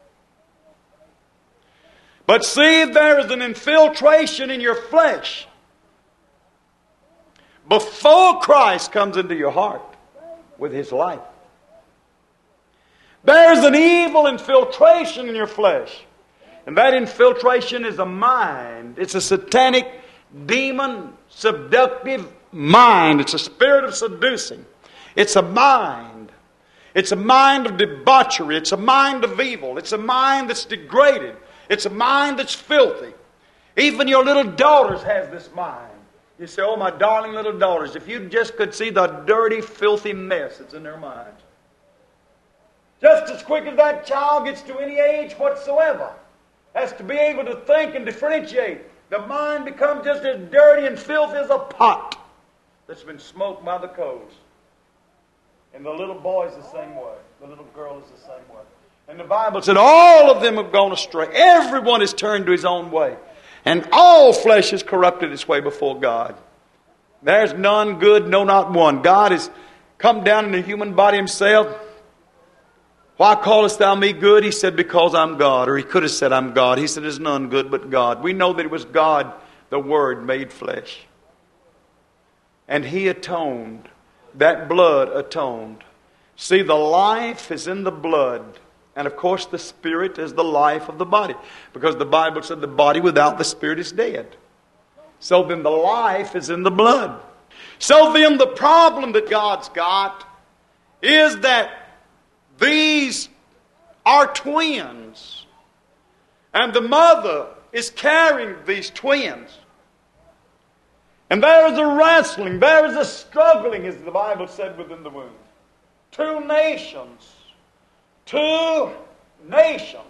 But see, there is an infiltration in your flesh before Christ comes into your heart with His life. There's an evil infiltration in your flesh. And that infiltration is a mind. It's a satanic, demon, seductive mind. It's a spirit of seducing. It's a mind. It's a mind of debauchery. It's a mind of evil. It's a mind that's degraded. It's a mind that's filthy. Even your little daughters have this mind. You say, oh, my darling little daughters, if you just could see the dirty, filthy mess that's in their minds. Just as quick as that child gets to any age whatsoever, has to be able to think and differentiate, the mind becomes just as dirty and filthy as a pot that's been smoked by the coals. And the little boy is the same way. The little girl is the same way. And the Bible said all of them have gone astray. Everyone has turned to his own way. And all flesh is corrupted its way before God. There's none good, no, not one. God has come down in the human body Himself. Why callest thou me good? He said, because I'm God. Or He could have said, I'm God. He said, there's none good but God. We know that it was God, the Word, made flesh. And He atoned. That blood atoned. See, the life is in the blood. And of course the Spirit is the life of the body. Because the Bible said the body without the Spirit is dead. So then the life is in the blood. So then the problem that God's got is that these are twins. And the mother is carrying these twins. And there is a wrestling, there is a struggling, as the Bible said, within the womb. Two nations. Two nations.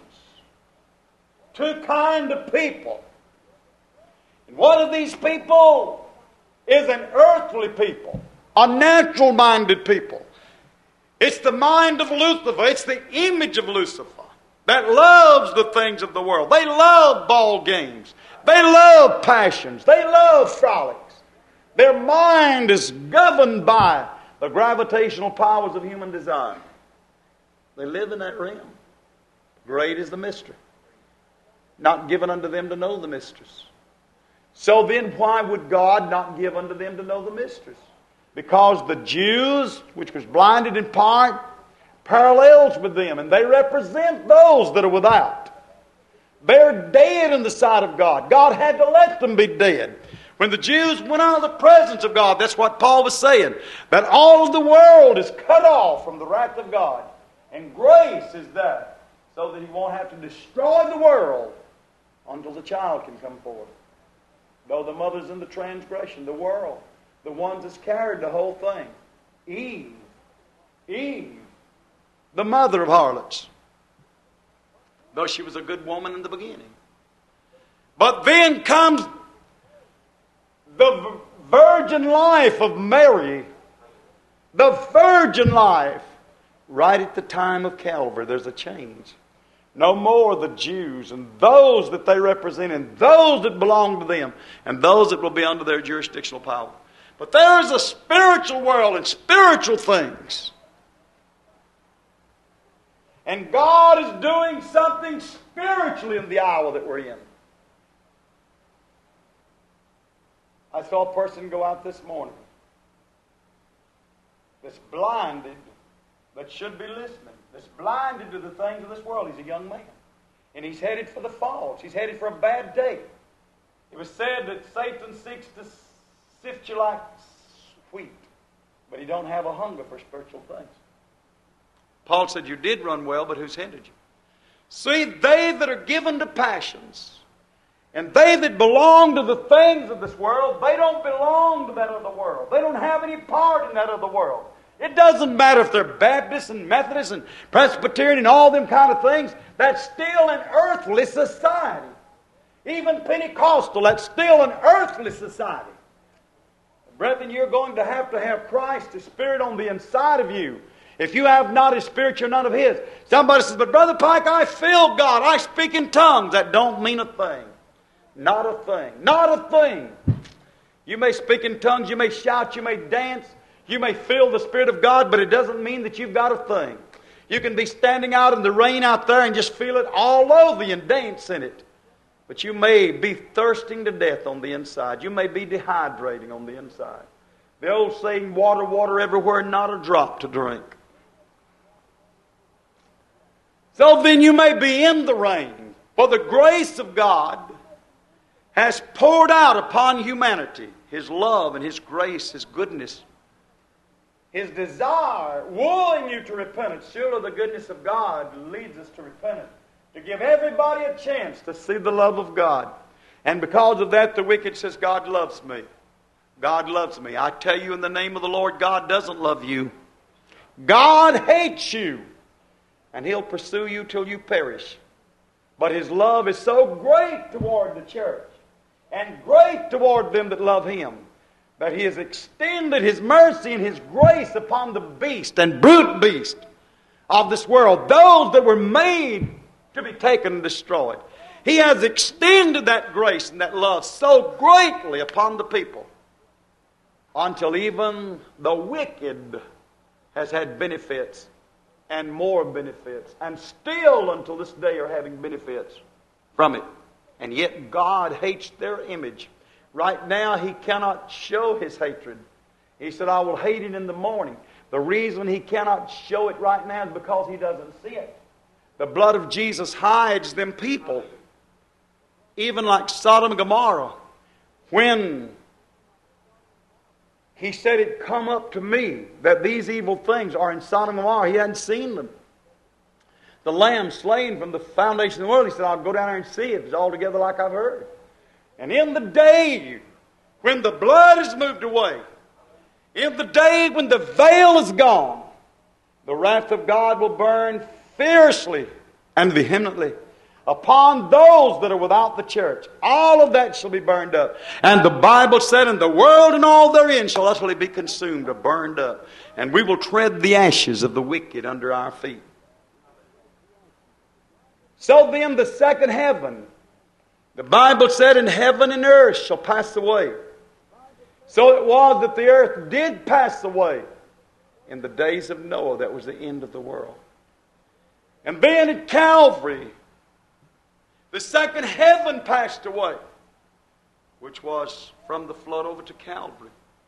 Two kind of people. And one of these people is an earthly people. A natural-minded people. It's the mind of Lucifer. It's the image of Lucifer that loves the things of the world. They love ball games. They love passions. They love frolics. Their mind is governed by the gravitational powers of human desire. They live in that realm. Great is the mystery. Not given unto them to know the mysteries. So then why would God not give unto them to know the mysteries? Because the Jews, which was blinded in part, parallels with them, and they represent those that are without. They're dead in the sight of God. God had to let them be dead. When the Jews went out of the presence of God, that's what Paul was saying, that all of the world is cut off from the wrath of God. And grace is there so that He won't have to destroy the world until the child can come forth. Though the mother's in the transgression, the world, the ones that's carried the whole thing. Eve, Eve, the mother of harlots, though she was a good woman in the beginning. But then comes the virgin life of Mary, the virgin life, right at the time of Calvary. There's a change. No more the Jews and those that they represent and those that belong to them and those that will be under their jurisdictional power. But there is a spiritual world and spiritual things. And God is doing something spiritually in the hour that we're in. I saw a person go out this morning that's blinded, but should be listening, that's blinded to the things of this world. He's a young man. And he's headed for the falls. He's headed for a bad day. It was said that Satan seeks to sift you like wheat, but he don't have a hunger for spiritual things. Paul said, you did run well, but who's hindered you? See, they that are given to passions, and they that belong to the things of this world, they don't belong to that other world. They don't have any part in that other world. It doesn't matter if they're Baptists and Methodists and Presbyterian and all them kind of things. That's still an earthly society. Even Pentecostal, that's still an earthly society. Brethren, you're going to have to have Christ, His Spirit on the inside of you. If you have not His Spirit, you're none of His. Somebody says, but Brother Pike, I feel God. I speak in tongues. That don't mean a thing. Not a thing. Not a thing. You may speak in tongues, you may shout, you may dance, you may feel the Spirit of God, but it doesn't mean that you've got a thing. You can be standing out in the rain out there and just feel it all over you and dance in it. But you may be thirsting to death on the inside. You may be dehydrating on the inside. The old saying, water, water everywhere, not a drop to drink. So then you may be in the rain, for the grace of God has poured out upon humanity His love and His grace, His goodness, His desire, wooing you to repentance. Surely the goodness of God leads us to repentance, to give everybody a chance to see the love of God. And because of that, the wicked says, God loves me. God loves me. I tell you in the name of the Lord, God doesn't love you. God hates you. And He'll pursue you till you perish. But His love is so great toward the church and great toward them that love Him, that He has extended His mercy and His grace upon the beast and brute beast of this world, those that were made to be taken and destroyed. He has extended that grace and that love so greatly upon the people until even the wicked has had benefits and more benefits, and still until this day are having benefits from it. And yet God hates their image. Right now He cannot show His hatred. He said, I will hate it in the morning. The reason He cannot show it right now is because He doesn't see it. The blood of Jesus hides them people. Even like Sodom and Gomorrah. When He said it come up to me that these evil things are in Sodom and Gomorrah. He hadn't seen them. The lamb slain from the foundation of the world. He said, I'll go down there and see if it's altogether like I've heard. And in the day when the blood is moved away, in the day when the veil is gone, the wrath of God will burn fiercely and vehemently upon those that are without the church. All of that shall be burned up. And the Bible said, and the world and all therein shall utterly be consumed or burned up. And we will tread the ashes of the wicked under our feet. So then the second heaven, the Bible said, and heaven and earth shall pass away. So it was that the earth did pass away in the days of Noah. That was the end of the world. And then at Calvary, the second heaven passed away, which was from the flood over to Calvary.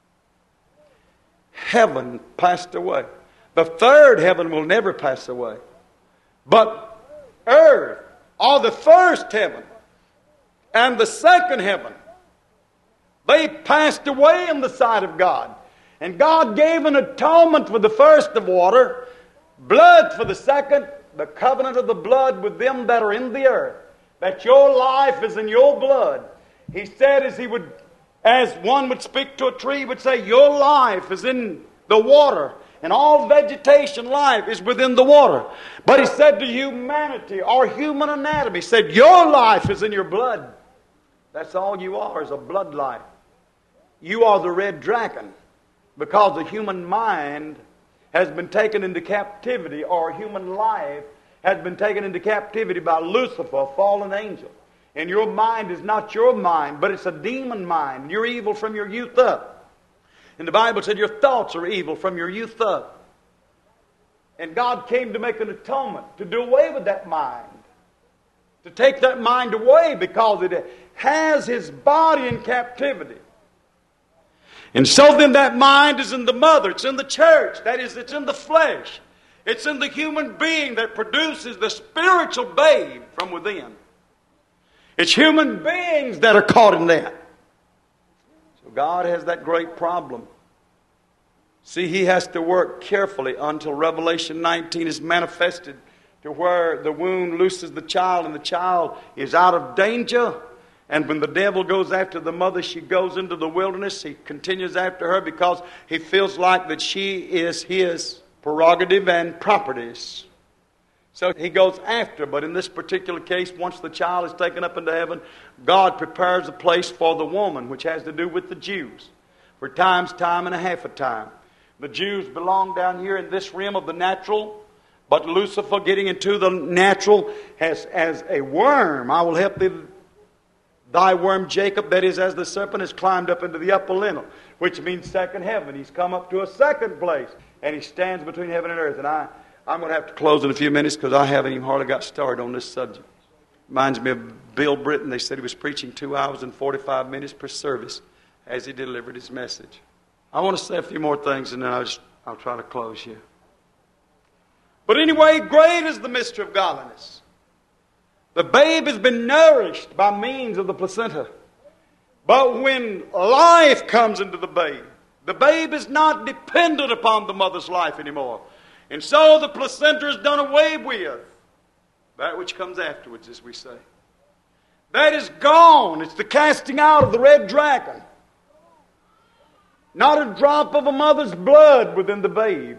Heaven passed away. The third heaven will never pass away. But earth, or the first heaven, and the second heaven They passed away in the sight of God. And God gave an atonement for the first of water, blood for the second, the covenant of the blood with them that are in the earth. That your life is in your blood. He said as he would, as one would speak to a tree, would say, your life is in the water. And all vegetation life is within the water. But he said to humanity, or human anatomy, he said, your life is in your blood. That's all you are, is a blood life. You are the red dragon. Because the human mind has been taken into captivity, or human life has been taken into captivity by Lucifer, a fallen angel. And your mind is not your mind, but it's a demon mind. You're evil from your youth up. And the Bible said your thoughts are evil from your youth up. And God came to make an atonement, to do away with that mind. To take that mind away because it has his body in captivity. And so then that mind is in the mother, it's in the church, that is, it's in the flesh. It's in the human being that produces the spiritual babe from within. It's human beings that are caught in that. So God has that great problem. See, He has to work carefully until Revelation nineteen is manifested, to where the womb looses the child and the child is out of danger. And when the devil goes after the mother, she goes into the wilderness. He continues after her because he feels like that she is his prerogative and properties. So he goes after. But in this particular case, once the child is taken up into heaven, God prepares a place for the woman, which has to do with the Jews. For times, time, and a half a time. The Jews belong down here in this realm of the natural. But Lucifer, getting into the natural, has as a worm, I will help thee. Thy worm Jacob, that is, as the serpent, has climbed up into the upper lintel, which means second heaven. He's come up to a second place, and he stands between heaven and earth. And I, I'm going to have to close in a few minutes because I haven't even hardly got started on this subject. Reminds me of Bill Britton. They said he was preaching two hours and forty-five minutes per service as he delivered his message. I want to say a few more things, and then I'll, just, I'll try to close here. But anyway, great is the mystery of godliness. The babe has been nourished by means of the placenta. But when life comes into the babe, the babe is not dependent upon the mother's life anymore. And so the placenta is done away with. That which comes afterwards, as we say. That is gone. It's the casting out of the red dragon. Not a drop of a mother's blood within the babe.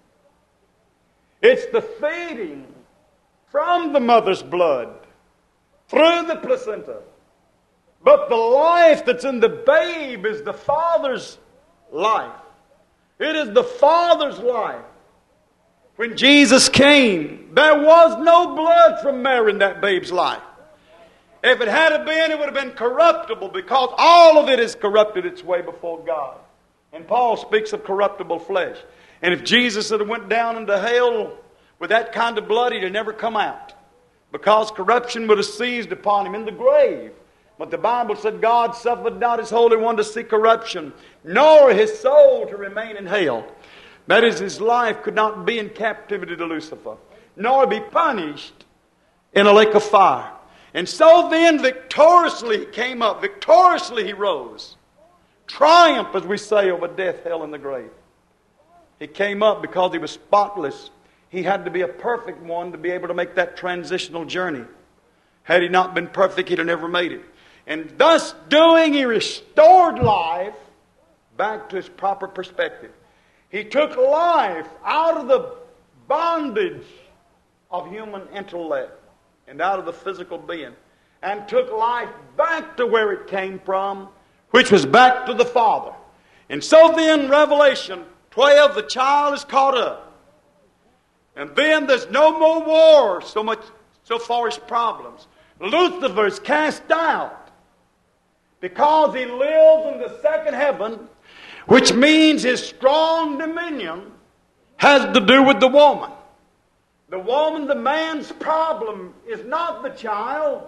It's the feeding from the mother's blood through the placenta. But the life that's in the babe is the father's life. It is the father's life. When Jesus came, there was no blood from Mary in that babe's life. If it had been, it would have been corruptible, because all of it is corrupted its way before God. And Paul speaks of corruptible flesh. And if Jesus had went down into hell with that kind of blood, he'd have never come out, because corruption would have seized upon him in the grave. But the Bible said God suffered not His Holy One to see corruption, nor His soul to remain in hell. That is, His life could not be in captivity to Lucifer, nor be punished in a lake of fire. And so then victoriously He came up, victoriously He rose. Triumph, as we say, over death, hell, and the grave. He came up because He was spotless. He had to be a perfect one to be able to make that transitional journey. Had He not been perfect, He'd have never made it. And thus doing, He restored life back to its proper perspective. He took life out of the bondage of human intellect and out of the physical being, and took life back to where it came from, which was back to the Father. And so then, Revelation twelve, the child is caught up. And then there's no more war so much so far as problems. Lucifer is cast out because he lives in the second heaven, which means his strong dominion has to do with the woman. The woman, the man's problem is not the child,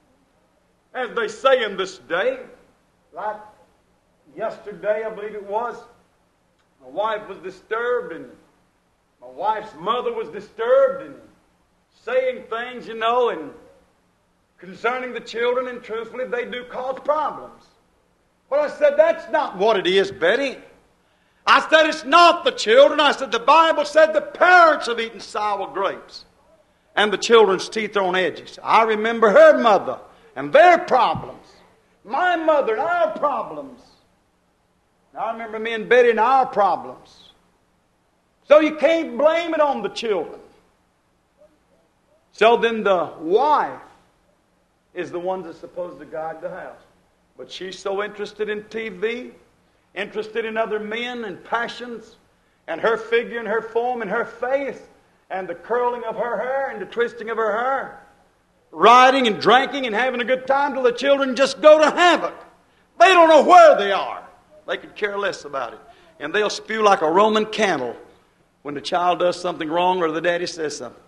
as they say in this day. Like yesterday, I believe it was, my wife was disturbed, and my wife's mother was disturbed, and saying things, you know, and concerning the children, and truthfully, they do cause problems. But I said, that's not what it is, Betty. I said, it's not the children. I said, the Bible said the parents have eaten sour grapes and the children's teeth are on edges. I remember her mother and their problems. My mother and our problems. And I remember me and Betty and our problems. So you can't blame it on the children. So then the wife is the one that's supposed to guide the house. But she's so interested in T V, interested in other men and passions, and her figure and her form and her face, and the curling of her hair and the twisting of her hair, riding and drinking and having a good time till the children just go to havoc. They don't know where they are. They could care less about it. And they'll spew like a Roman candle when the child does something wrong or the daddy says something.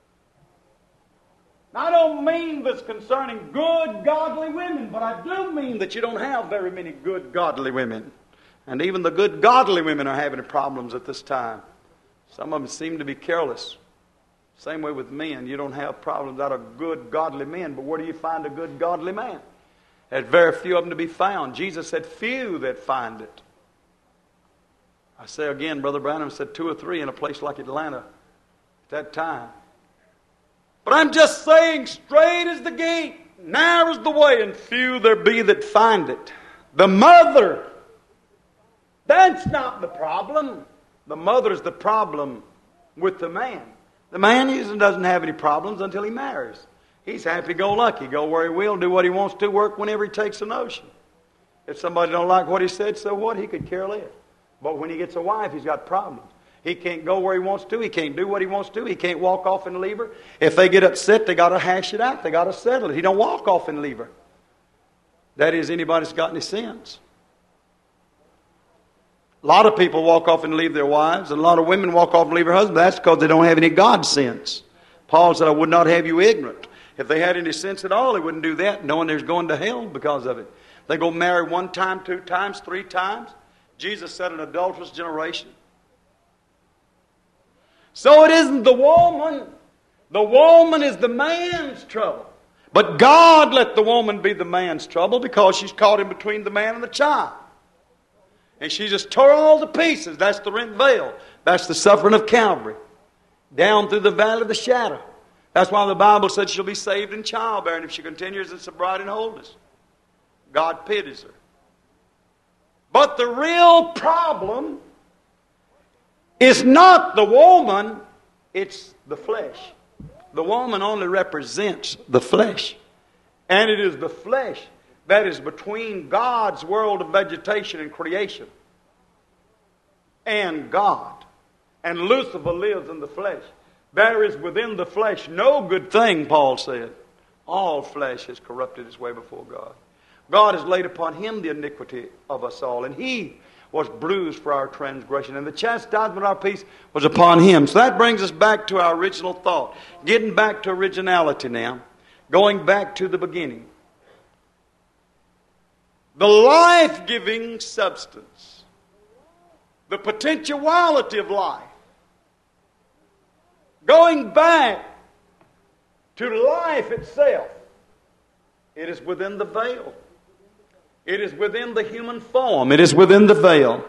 I don't mean this concerning good, godly women, but I do mean that you don't have very many good, godly women. And even the good, godly women are having problems at this time. Some of them seem to be careless. Same way with men. You don't have problems out of good, godly men, but where do you find a good, godly man? There's very few of them to be found. Jesus said, few that find it. I say again, Brother Branham said two or three in a place like Atlanta at that time. But I'm just saying, straight is the gate, narrow is the way, and few there be that find it. The mother, that's not the problem. The mother is the problem with the man. The man usually doesn't have any problems until he marries. He's happy-go-lucky, go where he will, do what he wants to, work whenever he takes a notion. If somebody don't like what he said, so what? He could care less. But when he gets a wife, he's got problems. He can't go where he wants to. He can't do what he wants to. He can't walk off and leave her. If they get upset, they got to hash it out. They got to settle it. He don't walk off and leave her. That is, anybody that's got any sense. A lot of people walk off and leave their wives, and a lot of women walk off and leave their husbands. That's because they don't have any God sense. Paul said, I would not have you ignorant. If they had any sense at all, they wouldn't do that, knowing they're going to hell because of it. They go marry one time, two times, three times. Jesus said an adulterous generation. So it isn't the woman. The woman is the man's trouble. But God let the woman be the man's trouble because she's caught in between the man and the child. And she just tore all to pieces. That's the rent veil. That's the suffering of Calvary. Down through the valley of the shadow. That's why the Bible said she'll be saved in childbearing if she continues in sobriety and holiness. God pities her. But the real problem is not the woman, it's the flesh. The woman only represents the flesh. And it is the flesh that is between God's world of vegetation and creation and God. And Lucifer lives in the flesh. There is within the flesh no good thing, Paul said. All flesh has corrupted its way before God. God has laid upon him the iniquity of us all, and he was bruised for our transgression, and the chastisement of our peace was upon him. So that brings us back to our original thought. Getting back to originality now. Going back to the beginning. The life-giving substance. The potentiality of life. Going back to life itself. It is within the veil. It is within the human form. It is within the veil.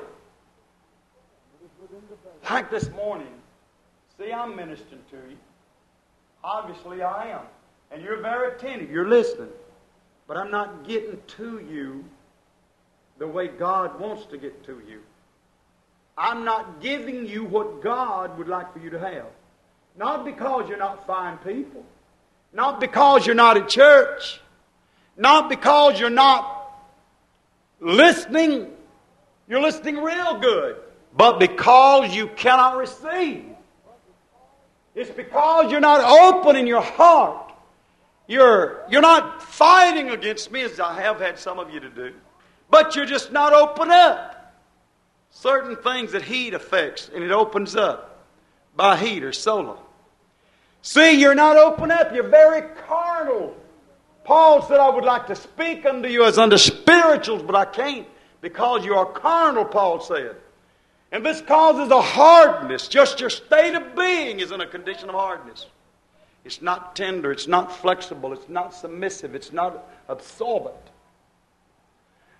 Like this morning. See, I'm ministering to you. Obviously I am. And you're very attentive. You're listening. But I'm not getting to you the way God wants to get to you. I'm not giving you what God would like for you to have. Not because you're not fine people. Not because you're not at church. Not because you're not listening. You're listening real good. But because you cannot receive. It's because you're not open in your heart. You're, you're not fighting against me as I have had some of you to do. But you're just not open up. Certain things that heat affects, and it opens up by heat or solar. See, you're not open up. You're very carnal. Paul said, I would like to speak unto you as unto spirituals, but I can't because you are carnal, Paul said. And this causes a hardness. Just your state of being is in a condition of hardness. It's not tender. It's not flexible. It's not submissive. It's not absorbent.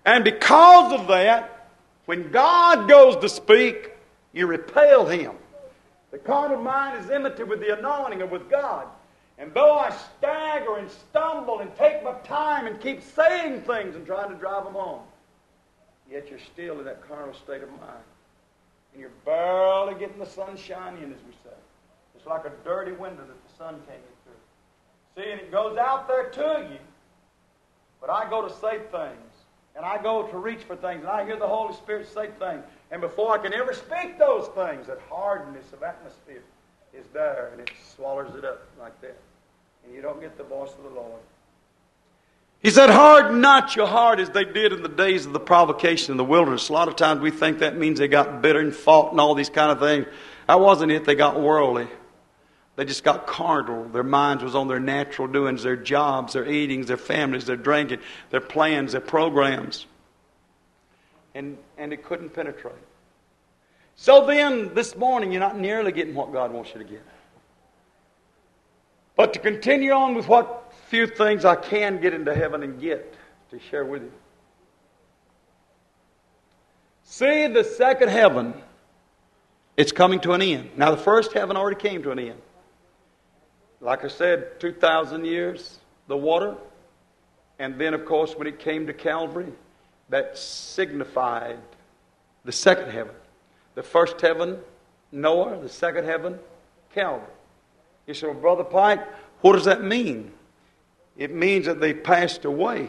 And because of that, when God goes to speak, you repel Him. The carnal mind is enmity with the anointing or with God. And though I stagger and stumble and take my time and keep saying things and trying to drive them home, yet you're still in that carnal state of mind. And you're barely getting the sunshine in, as we say. It's like a dirty window that the sun can't get through. See, and it goes out there to you, but I go to say things, and I go to reach for things, and I hear the Holy Spirit say things, and before I can ever speak those things, that hardness of atmosphere is there, and it swallows it up like that. And you don't get the voice of the Lord. He said, harden not your heart as they did in the days of the provocation in the wilderness. A lot of times we think that means they got bitter and fought and all these kind of things. That wasn't it. They got worldly. They just got carnal. Their minds was on their natural doings, their jobs, their eatings, their families, their drinking, their plans, their programs. And, and it couldn't penetrate. So then, this morning, you're not nearly getting what God wants you to get. But to continue on with what few things I can get into heaven and get to share with you. See, the second heaven, it's coming to an end. Now, the first heaven already came to an end. Like I said, two thousand years, the water. And then, of course, when it came to Calvary, that signified the second heaven. The first heaven, Noah. The second heaven, Calvary. You say, well, Brother Pike, what does that mean? It means that they passed away.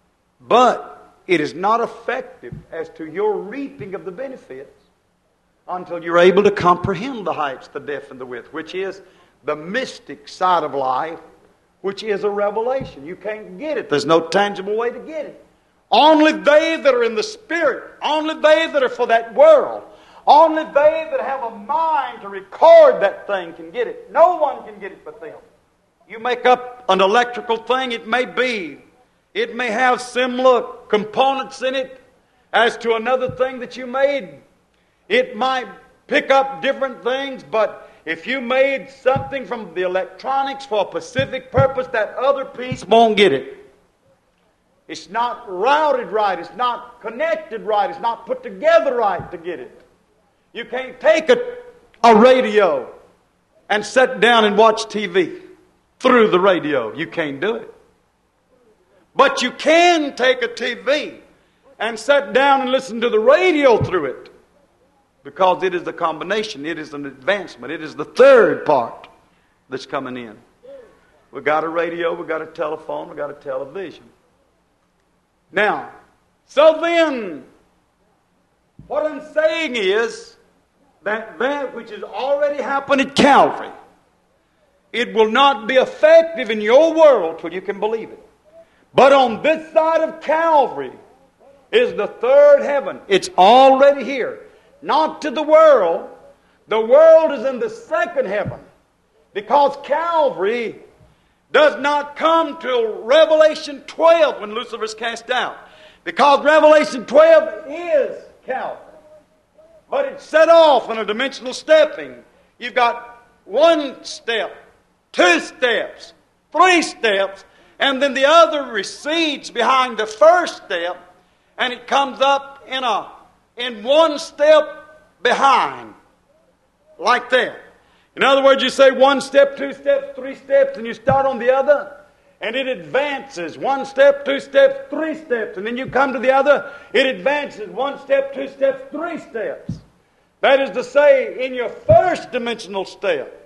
But it is not effective as to your reaping of the benefits until you're able to comprehend the heights, the depth, and the width, which is the mystic side of life, which is a revelation. You can't get it. There's no tangible way to get it. Only they that are in the Spirit, only they that are for that world, only they that have a mind to record that thing can get it. No one can get it but them. You make up an electrical thing, it may be. It may have similar components in it as to another thing that you made. It might pick up different things, but if you made something from the electronics for a specific purpose, that other piece won't get it. It's not routed right. It's not connected right. It's not put together right to get it. You can't take a, a radio and sit down and watch T V through the radio. You can't do it. But you can take a T V and sit down and listen to the radio through it. Because it is the combination. It is an advancement. It is the third part that's coming in. We've got a radio, we've got a telephone, we've got a television. Now, so then, what I'm saying is that that which has already happened at Calvary, it will not be effective in your world till you can believe it. But on this side of Calvary is the third heaven. It's already here. Not to the world. The world is in the second heaven. Because Calvary does not come till Revelation twelve when Lucifer is cast out. Because Revelation twelve is Calvary. But it's set off in a dimensional stepping. You've got one step, two steps, three steps, and then the other recedes behind the first step, and it comes up in a in one step behind, like that. In other words, you say one step, two steps, three steps, and you start on the other, and it advances. One step, two steps, three steps, and then you come to the other, it advances. One step, two steps, three steps. That is to say, in your first dimensional step,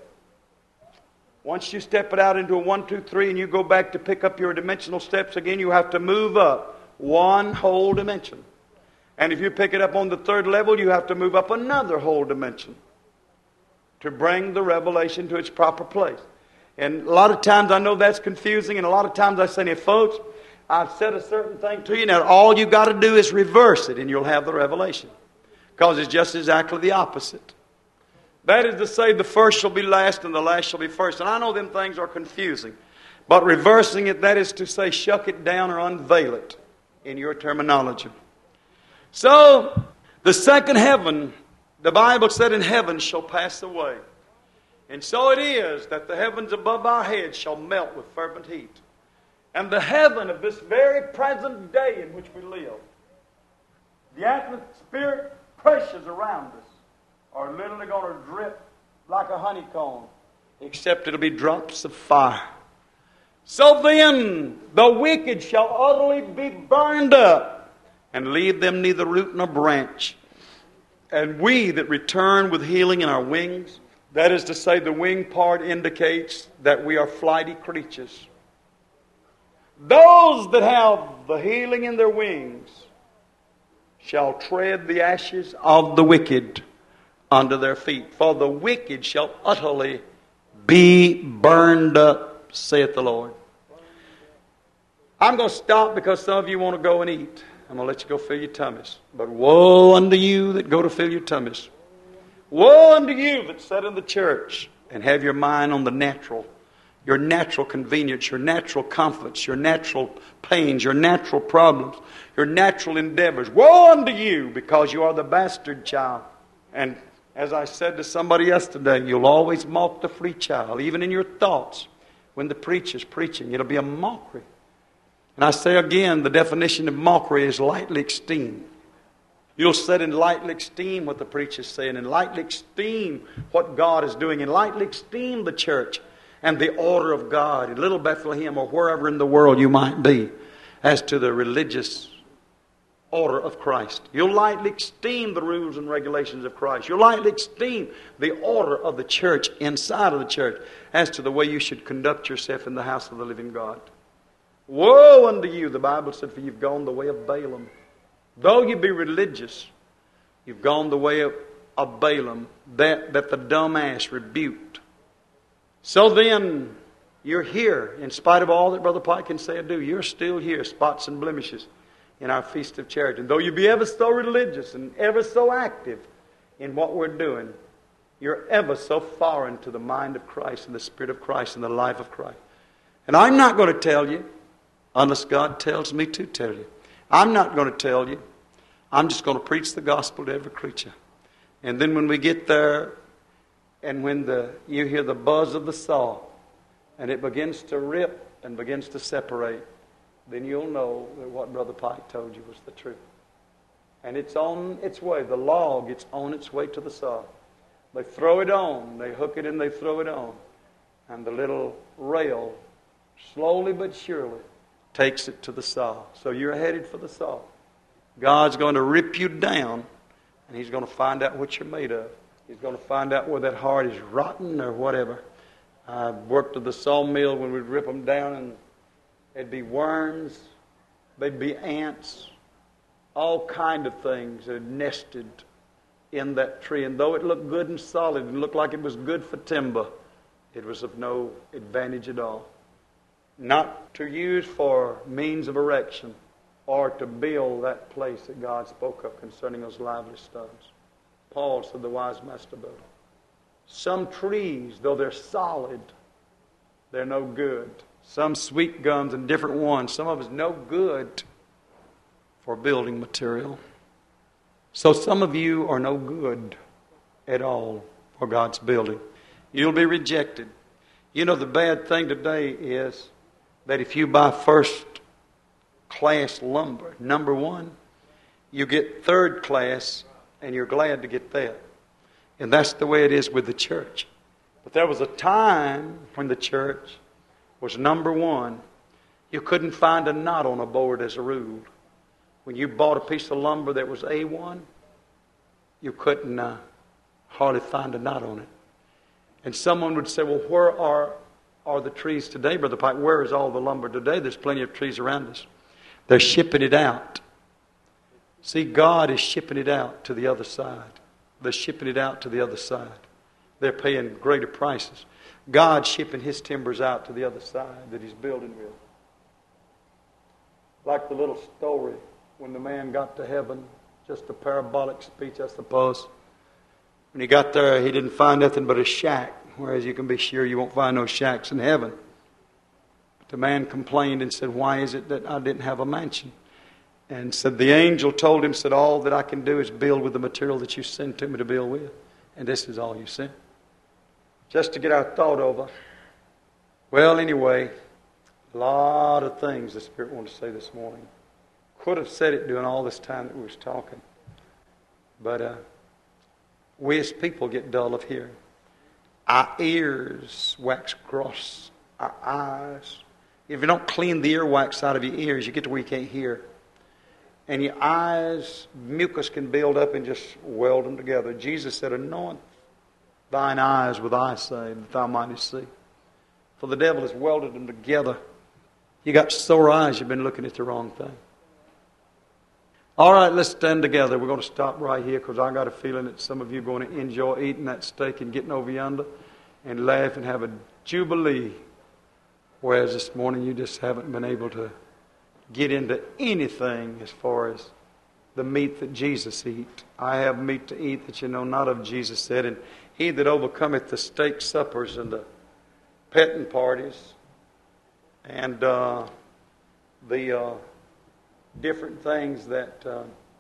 once you step it out into a one, two, three, and you go back to pick up your dimensional steps again, you have to move up one whole dimension. And if you pick it up on the third level, you have to move up another whole dimension to bring the revelation to its proper place. And a lot of times I know that's confusing, and a lot of times I say, "Now, folks, I've said a certain thing to you. Now, all you got to do is reverse it, and you'll have the revelation." Because it's just exactly the opposite. That is to say, the first shall be last and the last shall be first. And I know them things are confusing. But reversing it, that is to say, shuck it down or unveil it in your terminology. So, the second heaven, the Bible said, in heaven shall pass away. And so it is that the heavens above our heads shall melt with fervent heat. And the heaven of this very present day in which we live The atmospheric pressures around us are literally going to drip like a honeycomb, except it'll be drops of fire. So then the wicked shall utterly be burned up, and leave them neither root nor branch. And we that return with healing in our wings, that is to say, the wing part indicates that we are flighty creatures. Those that have the healing in their wings shall tread the ashes of the wicked under their feet. For the wicked shall utterly be burned up, saith the Lord. I'm going to stop because some of you want to go and eat. I'm going to let you go fill your tummies. But woe unto you that go to fill your tummies. Woe unto you that sit in the church and have your mind on the natural, your natural convenience, your natural comforts, your natural pains, your natural problems, your natural endeavors. Woe unto you, because you are the bastard child. And as I said to somebody yesterday, you'll always mock the free child, even in your thoughts. When the preacher's preaching, it'll be a mockery. And I say again, the definition of mockery is lightly esteemed. You'll sit and lightly esteem what the preacher's saying, and lightly esteem what God is doing, and lightly esteem the church and the order of God in Little Bethlehem or wherever in the world you might be as to the religious order of Christ. You'll lightly esteem the rules and regulations of Christ. You'll lightly esteem the order of the church inside of the church as to the way you should conduct yourself in the house of the living God. Woe unto you, the Bible said, for you've gone the way of Balaam. Though you be religious, you've gone the way of, of Balaam, that, that the dumb ass rebuked. So then, you're here, in spite of all that Brother Pike can say or do. You're still here, spots and blemishes, in our Feast of Charity. And though you be ever so religious and ever so active in what we're doing, you're ever so foreign to the mind of Christ and the Spirit of Christ and the life of Christ. And I'm not going to tell you, unless God tells me to tell you. I'm not going to tell you. I'm just going to preach the gospel to every creature. And then when we get there, and when the you hear the buzz of the saw, and it begins to rip and begins to separate, then you'll know that what Brother Pike told you was the truth. And it's on its way. The log, it's on its way to the saw. They throw it on. They hook it and they throw it on. And the little rail, slowly but surely, takes it to the saw. So you're headed for the saw. God's going to rip you down, and He's going to find out what you're made of. He's going to find out where that heart is rotten or whatever. I worked at the sawmill when we'd rip them down, and there'd be worms, there'd be ants, all kind of things that had nested in that tree. And though it looked good and solid and looked like it was good for timber, it was of no advantage at all. Not to use for means of erection or to build that place that God spoke of concerning those lively stones. Paul said the wise master builder. Some trees, though they're solid, they're no good. Some sweet gums and different ones, some of us no good for building material. So some of you are no good at all for God's building. You'll be rejected. You know, the bad thing today is that if you buy first class lumber, number one, you get third class, and you're glad to get that. And that's the way it is with the church. But there was a time when the church was number one. You couldn't find a knot on a board as a rule. When you bought a piece of lumber that was A one, you couldn't uh, hardly find a knot on it. And someone would say, well, where are are the trees today, Brother Pike? Where is all the lumber today? There's plenty of trees around us. They're shipping it out. See, God is shipping it out to the other side. They're shipping it out to the other side. They're paying greater prices. God's shipping His timbers out to the other side that He's building with. Like the little story when the man got to heaven, just a parabolic speech, I suppose. When he got there, he didn't find nothing but a shack. Whereas you can be sure you won't find no shacks in heaven. But the man complained and said, why is it that I didn't have a mansion? And said, the angel told him, said, all that I can do is build with the material that you send to me to build with. And this is all you sent. Just to get our thought over. Well, anyway, a lot of things the Spirit wanted to say this morning. could have said it during all this time that we was talking. But uh, we as people get dull of hearing. Our ears wax cross. Our eyes. If you don't clean the earwax out of your ears, you get to where you can't hear. And your eyes, mucus can build up and just weld them together. Jesus said, anoint thine eyes with eye salve that thou mightest see. For the devil has welded them together. You got sore eyes, you've been looking at the wrong thing. All right, let's stand together. We're going to stop right here because I got a feeling that some of you are going to enjoy eating that steak and getting over yonder and laugh and have a jubilee. Whereas this morning you just haven't been able to get into anything as far as the meat that Jesus eat. I have meat to eat that you know not of, Jesus said, and he that overcometh the steak suppers and the petting parties and uh, the uh, different things that, uh,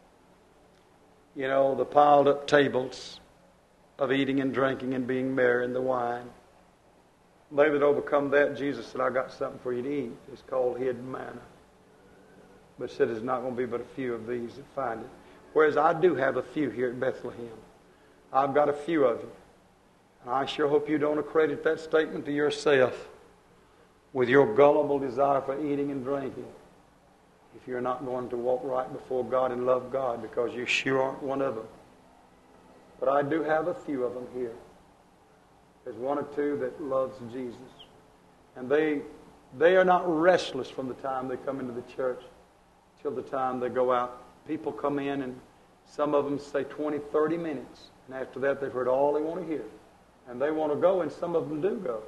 you know, the piled up tables of eating and drinking and being merry in the wine. They that overcome that, Jesus said, I got something for you to eat. It's called hidden manna. But said there's not going to be but a few of these that find it. Whereas I do have a few here at Bethlehem. I've got a few of you. And I sure hope you don't accredit that statement to yourself with your gullible desire for eating and drinking if you're not going to walk right before God and love God, because you sure aren't one of them. But I do have a few of them here. There's one or two that loves Jesus. And they they are not restless from the time they come into the church till the time they go out. People come in and some of them stay twenty, thirty minutes. And after that they've heard all they want to hear. And they want to go, and some of them do go.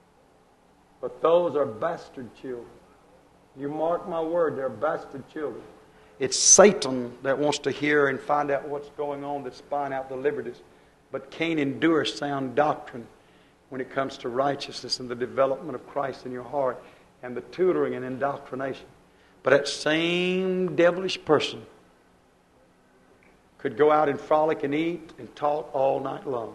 But those are bastard children. You mark my word, they're bastard children. It's Satan that wants to hear and find out what's going on, that's spying out the liberties, but can't endure sound doctrine when it comes to righteousness and the development of Christ in your heart and the tutoring and indoctrination. But that same devilish person could go out and frolic and eat and talk all night long.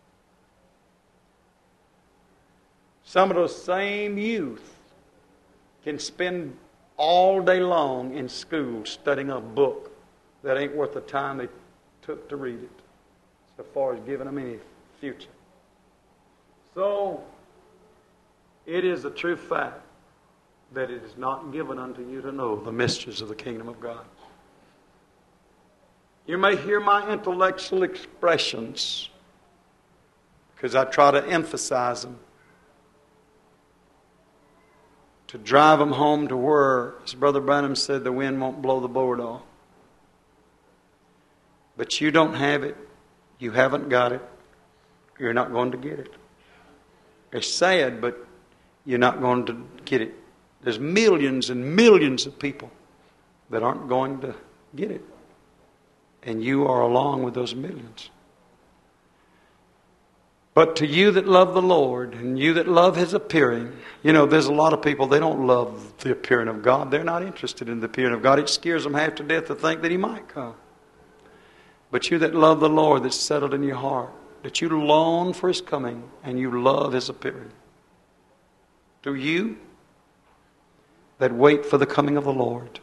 Some of those same youth can spend all day long in school studying a book that ain't worth the time they took to read it, so far as giving them any future. So, it is a true fact that it is not given unto you to know the mysteries of the kingdom of God. You may hear my intellectual expressions because I try to emphasize them, to drive them home to where, as Brother Branham said, the wind won't blow the board off. But you don't have it. You haven't got it. You're not going to get it. It's sad, but you're not going to get it. There's millions and millions of people that aren't going to get it. And you are along with those millions. But to you that love the Lord and you that love His appearing, you know, there's a lot of people, they don't love the appearing of God. They're not interested in the appearing of God. It scares them half to death to think that He might come. But you that love the Lord, that's settled in your heart, that you long for His coming and you love His appearing. To you that wait for the coming of the Lord,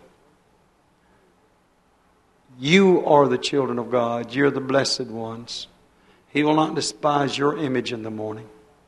you are the children of God. You're the blessed ones. He will not despise your image in the morning.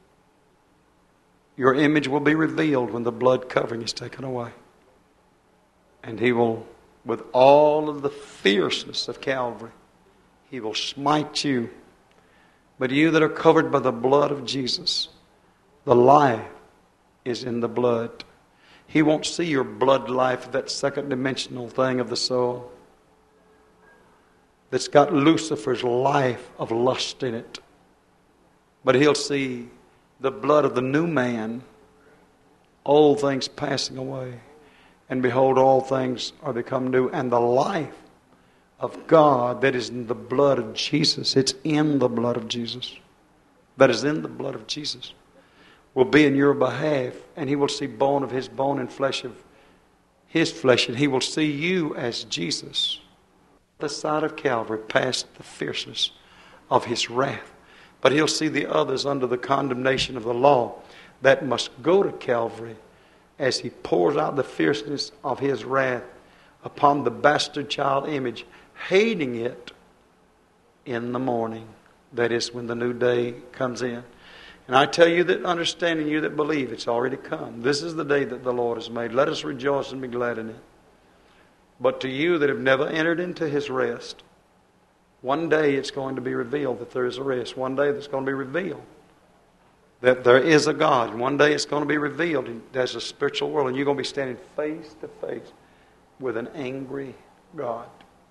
Your image will be revealed when the blood covering is taken away. And He will, with all of the fierceness of Calvary, He will smite you. But you that are covered by the blood of Jesus, the life is in the blood. He won't see your blood life, that second dimensional thing of the soul that's got Lucifer's life of lust in it. But He'll see the blood of the new man, old things passing away, and behold, all things are become new. And the life of God that is in the blood of Jesus, it's in the blood of Jesus, that is in the blood of Jesus, will be in your behalf. And He will see bone of His bone and flesh of His flesh, and He will see you as Jesus, the side of Calvary, past the fierceness of His wrath. But He'll see the others under the condemnation of the law that must go to Calvary as He pours out the fierceness of His wrath upon the bastard child image, hating it in the morning. That is when the new day comes in. And I tell you that, understanding, you that believe, it's already come. This is the day that the Lord has made. Let us rejoice and be glad in it. But to you that have never entered into His rest, one day it's going to be revealed that there is a rest. One day that's going to be revealed that there is a God. And one day it's going to be revealed as a spiritual world. And you're going to be standing face to face with an angry God.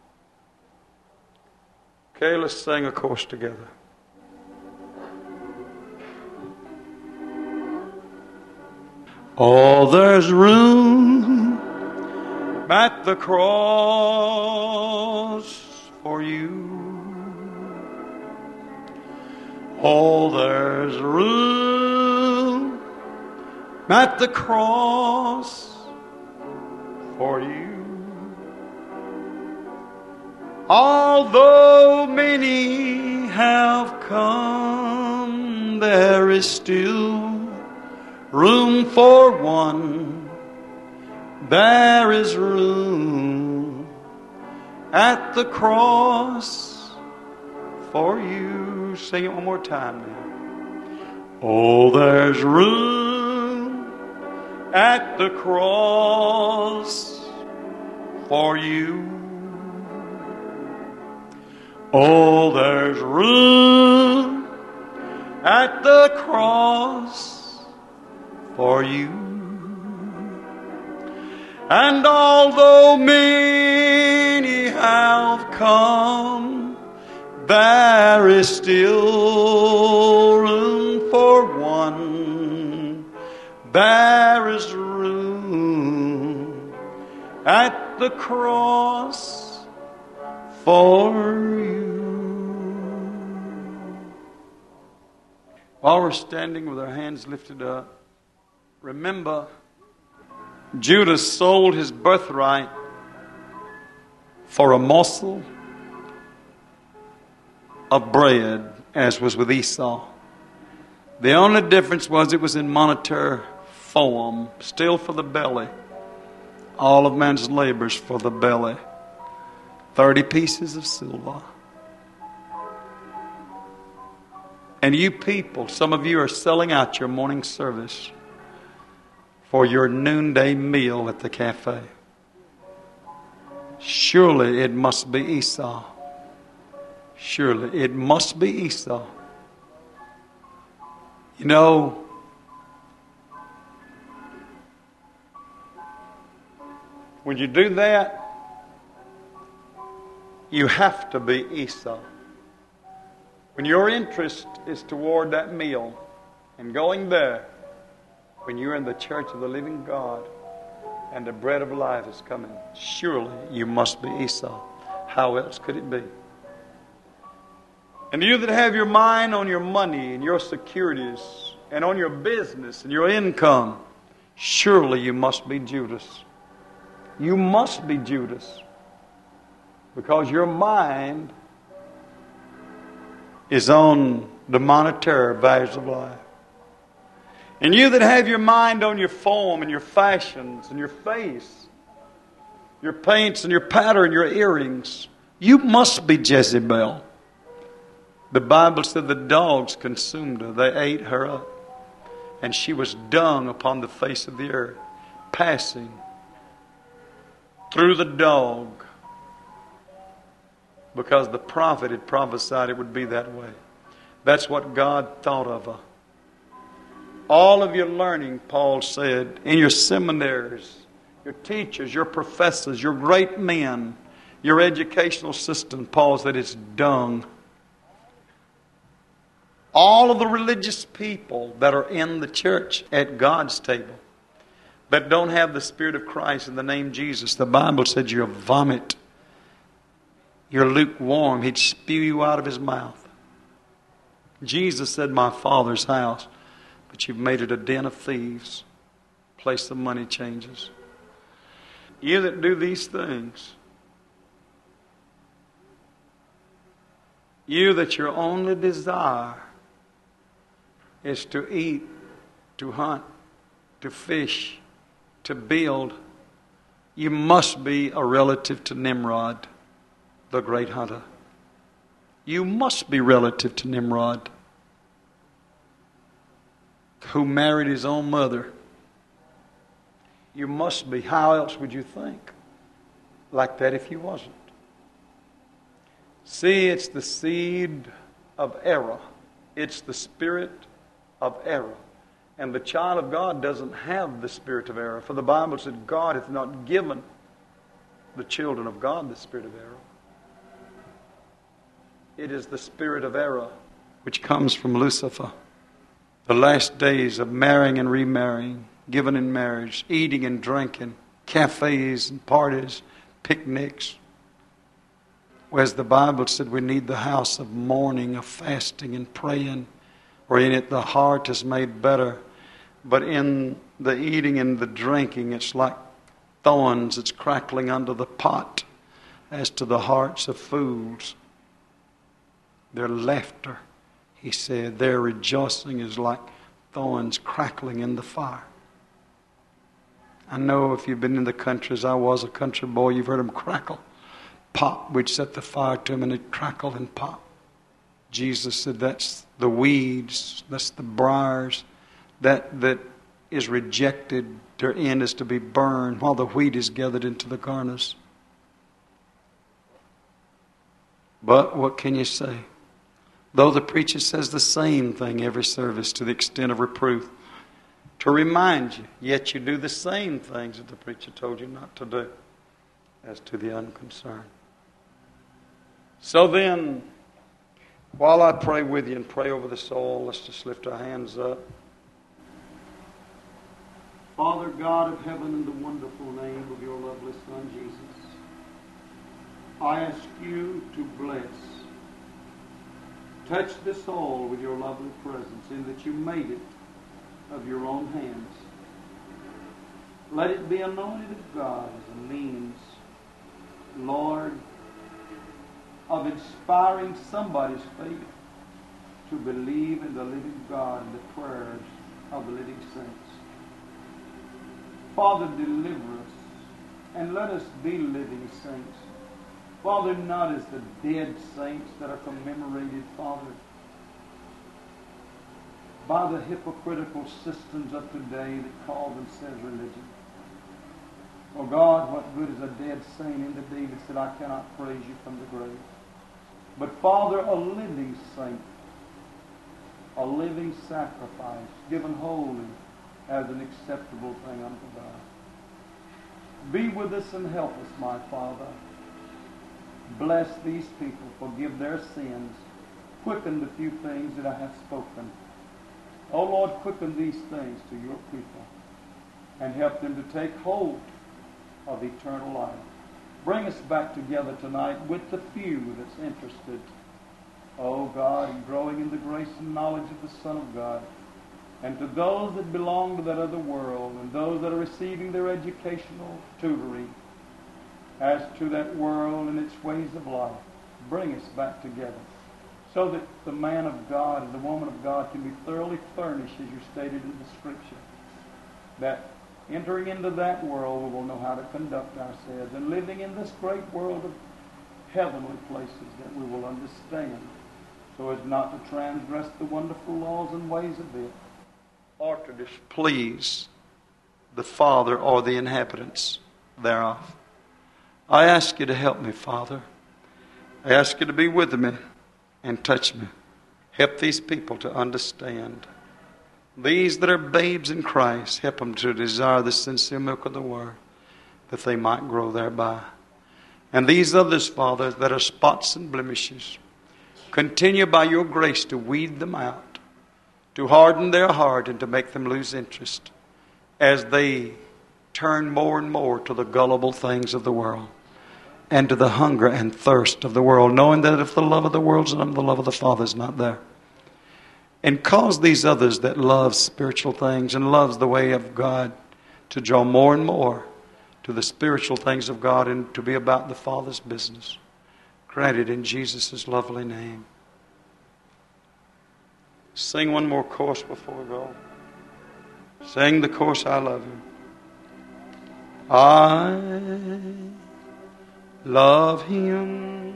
Okay, let's sing a chorus together. Oh, there's room at the cross for you. Oh, there's room at the cross for you. Although many have come, there is still room for one. There is room at the cross for you. Sing it one more time now. Oh, there's room at the cross for you. Oh, there's room at the cross for you. And although many have come, there is still room for one. There is room at the cross for you. While we're standing with our hands lifted up, remember, Judas sold his birthright for a morsel of bread, as was with Esau. The only difference was it was in monetary form, still for the belly. All of man's labors for the belly. Thirty pieces of silver. And you people, some of you are selling out your morning service for your noonday meal at the cafe. Surely it must be Esau. Surely it must be Esau. You know, when you do that, you have to be Esau. When your interest is toward that meal and going there, when you're in the church of the living God and the bread of life is coming, surely you must be Esau. How else could it be? And you that have your mind on your money and your securities and on your business and your income, surely you must be Judas. You must be Judas. Because your mind is on the monetary values of life. And you that have your mind on your form and your fashions and your face, your paints and your pattern, your earrings, you must be Jezebel. The Bible said the dogs consumed her. They ate her up. And she was dung upon the face of the earth, passing through the dog. Because the prophet had prophesied it would be that way. That's what God thought of her. All of your learning, Paul said, in your seminaries, your teachers, your professors, your great men, your educational system, Paul said, it's dung. All of the religious people that are in the church at God's table that don't have the Spirit of Christ in the name Jesus, the Bible said you're vomit. You're lukewarm. He'd spew you out of His mouth. Jesus said, my Father's house, but you've made it a den of thieves, place of money changers. You that do these things, you that your only desire is to eat, to hunt, to fish, to build, You must be a relative to Nimrod, the great hunter. You must be relative to Nimrod, who married his own mother. You must be. How else would you think like that if you wasn't? See, it's the seed of error. It's the spirit of error. And the child of God doesn't have the spirit of error. For the Bible said God hath not given the children of God the spirit of error. It is the spirit of error which comes from Lucifer. The last days of marrying and remarrying, given in marriage, eating and drinking, cafes and parties, picnics. Whereas the Bible said we need the house of mourning, of fasting and praying, where in it the heart is made better. But in the eating and the drinking, it's like thorns that's crackling under the pot. As to the hearts of fools, their laughter, he said, their rejoicing is like thorns crackling in the fire. I know if you've been in the country, as I was a country boy, you've heard them crackle. Pop, we'd set the fire to them and it'd crackle and pop. Jesus said that's the weeds, that's the briars, that, that is rejected. Their end is to be burned while the wheat is gathered into the garners. But what can you say? Though the preacher says the same thing every service to the extent of reproof, to remind you, yet you do the same things that the preacher told you not to do, as to the unconcerned. So then, while I pray with you and pray over the soul, let's just lift our hands up. Father God of heaven, in the wonderful name of your lovely Son, Jesus, I ask you to bless, touch the soul with your lovely presence, in that you made it of your own hands. Let it be anointed of God as a means, Lord, of inspiring somebody's faith to believe in the living God and the prayers of the living saints. Father, deliver us and let us be living saints. Father, not as the dead saints that are commemorated, Father, by the hypocritical systems of today that call themselves religion. Oh God, what good is a dead saint? In the David said, I cannot praise you from the grave. But Father, a living saint, a living sacrifice, given wholly as an acceptable thing unto God. Be with us and help us, my Father. Bless these people, forgive their sins, quicken the few things that I have spoken. Oh Lord, quicken these things to your people and help them to take hold of eternal life. Bring us back together tonight with the few that's interested, oh God, in growing in the grace and knowledge of the Son of God. And to those that belong to that other world and those that are receiving their educational tutoring as to that world and its ways of life, bring us back together so that the man of God and the woman of God can be thoroughly furnished, as you stated in the Scripture, that entering into that world we will know how to conduct ourselves, and living in this great world of heavenly places that we will understand so as not to transgress the wonderful laws and ways of it, or to displease the Father or the inhabitants thereof. I ask you to help me, Father. I ask you to be with me and touch me. Help these people to understand. These that are babes in Christ, help them to desire the sincere milk of the Word, that they might grow thereby. And these others, Father, that are spots and blemishes, continue by your grace to weed them out, to harden their heart and to make them lose interest as they turn more and more to the gullible things of the world and to the hunger and thirst of the world, knowing that if the love of the world's in them, the love of the Father is not there. And cause these others that love spiritual things and loves the way of God to draw more and more to the spiritual things of God and to be about the Father's business. Grant it in Jesus' lovely name. Sing one more chorus before we go. Sing the chorus, I love you. I love Him.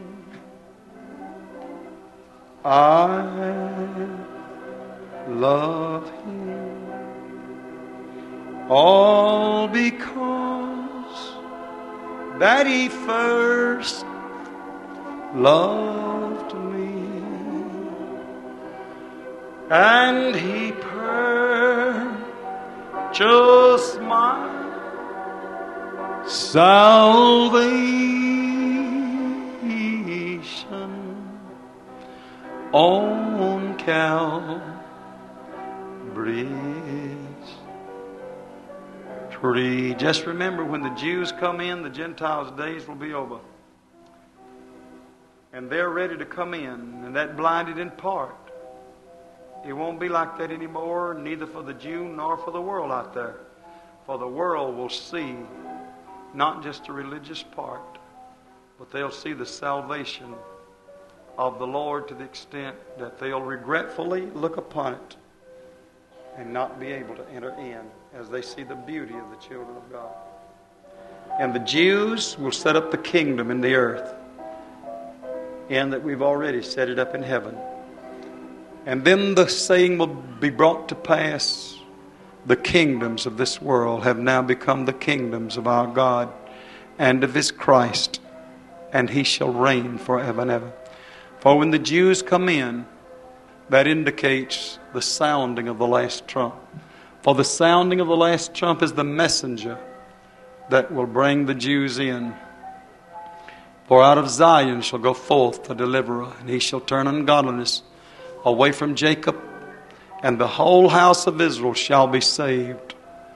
I love Him. All because that He first loved me, and He purchased my salvation on Calvary's tree. Just remember, when the Jews come in, the Gentiles' days will be over. And they're ready to come in, and that blinded in part. It won't be like that anymore, neither for the Jew nor for the world out there. For the world will see not just the religious part, but they'll see the salvation of the Lord to the extent that they'll regretfully look upon it and not be able to enter in as they see the beauty of the children of God. And the Jews will set up the kingdom in the earth, and that we've already set it up in heaven. And then the saying will be brought to pass, the kingdoms of this world have now become the kingdoms of our God and of His Christ, and He shall reign forever and ever. For when the Jews come in, that indicates the sounding of the last trump. For the sounding of the last trump is the messenger that will bring the Jews in. For out of Zion shall go forth a deliverer, and He shall turn ungodliness away from Jacob, and the whole house of Israel shall be saved.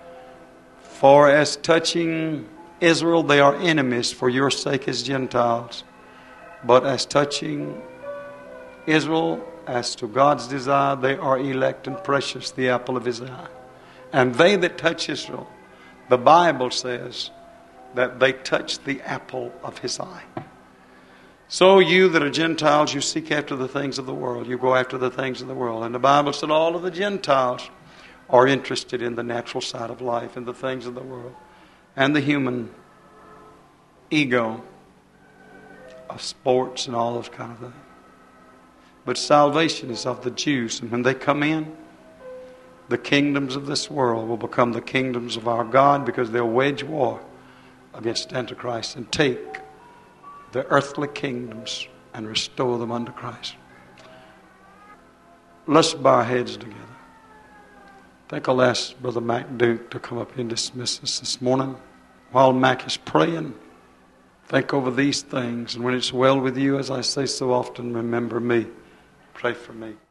For as touching Israel, they are enemies for your sake as Gentiles. But as touching Israel, as to God's desire, they are elect and precious, the apple of His eye. And they that touch Israel, the Bible says that they touch the apple of His eye. So you that are Gentiles, you seek after the things of the world. You go after the things of the world. And the Bible said all of the Gentiles are interested in the natural side of life and the things of the world and the human ego of sports and all those kind of things. But salvation is of the Jews. And when they come in, the kingdoms of this world will become the kingdoms of our God, because they'll wage war against Antichrist and take the earthly kingdoms and restore them under Christ. Let's bow our heads together. I think I'll ask Brother Mac Duke to come up and dismiss us this morning. While Mac is praying, think over these things. And when it's well with you, as I say so often, remember me. Pray for me.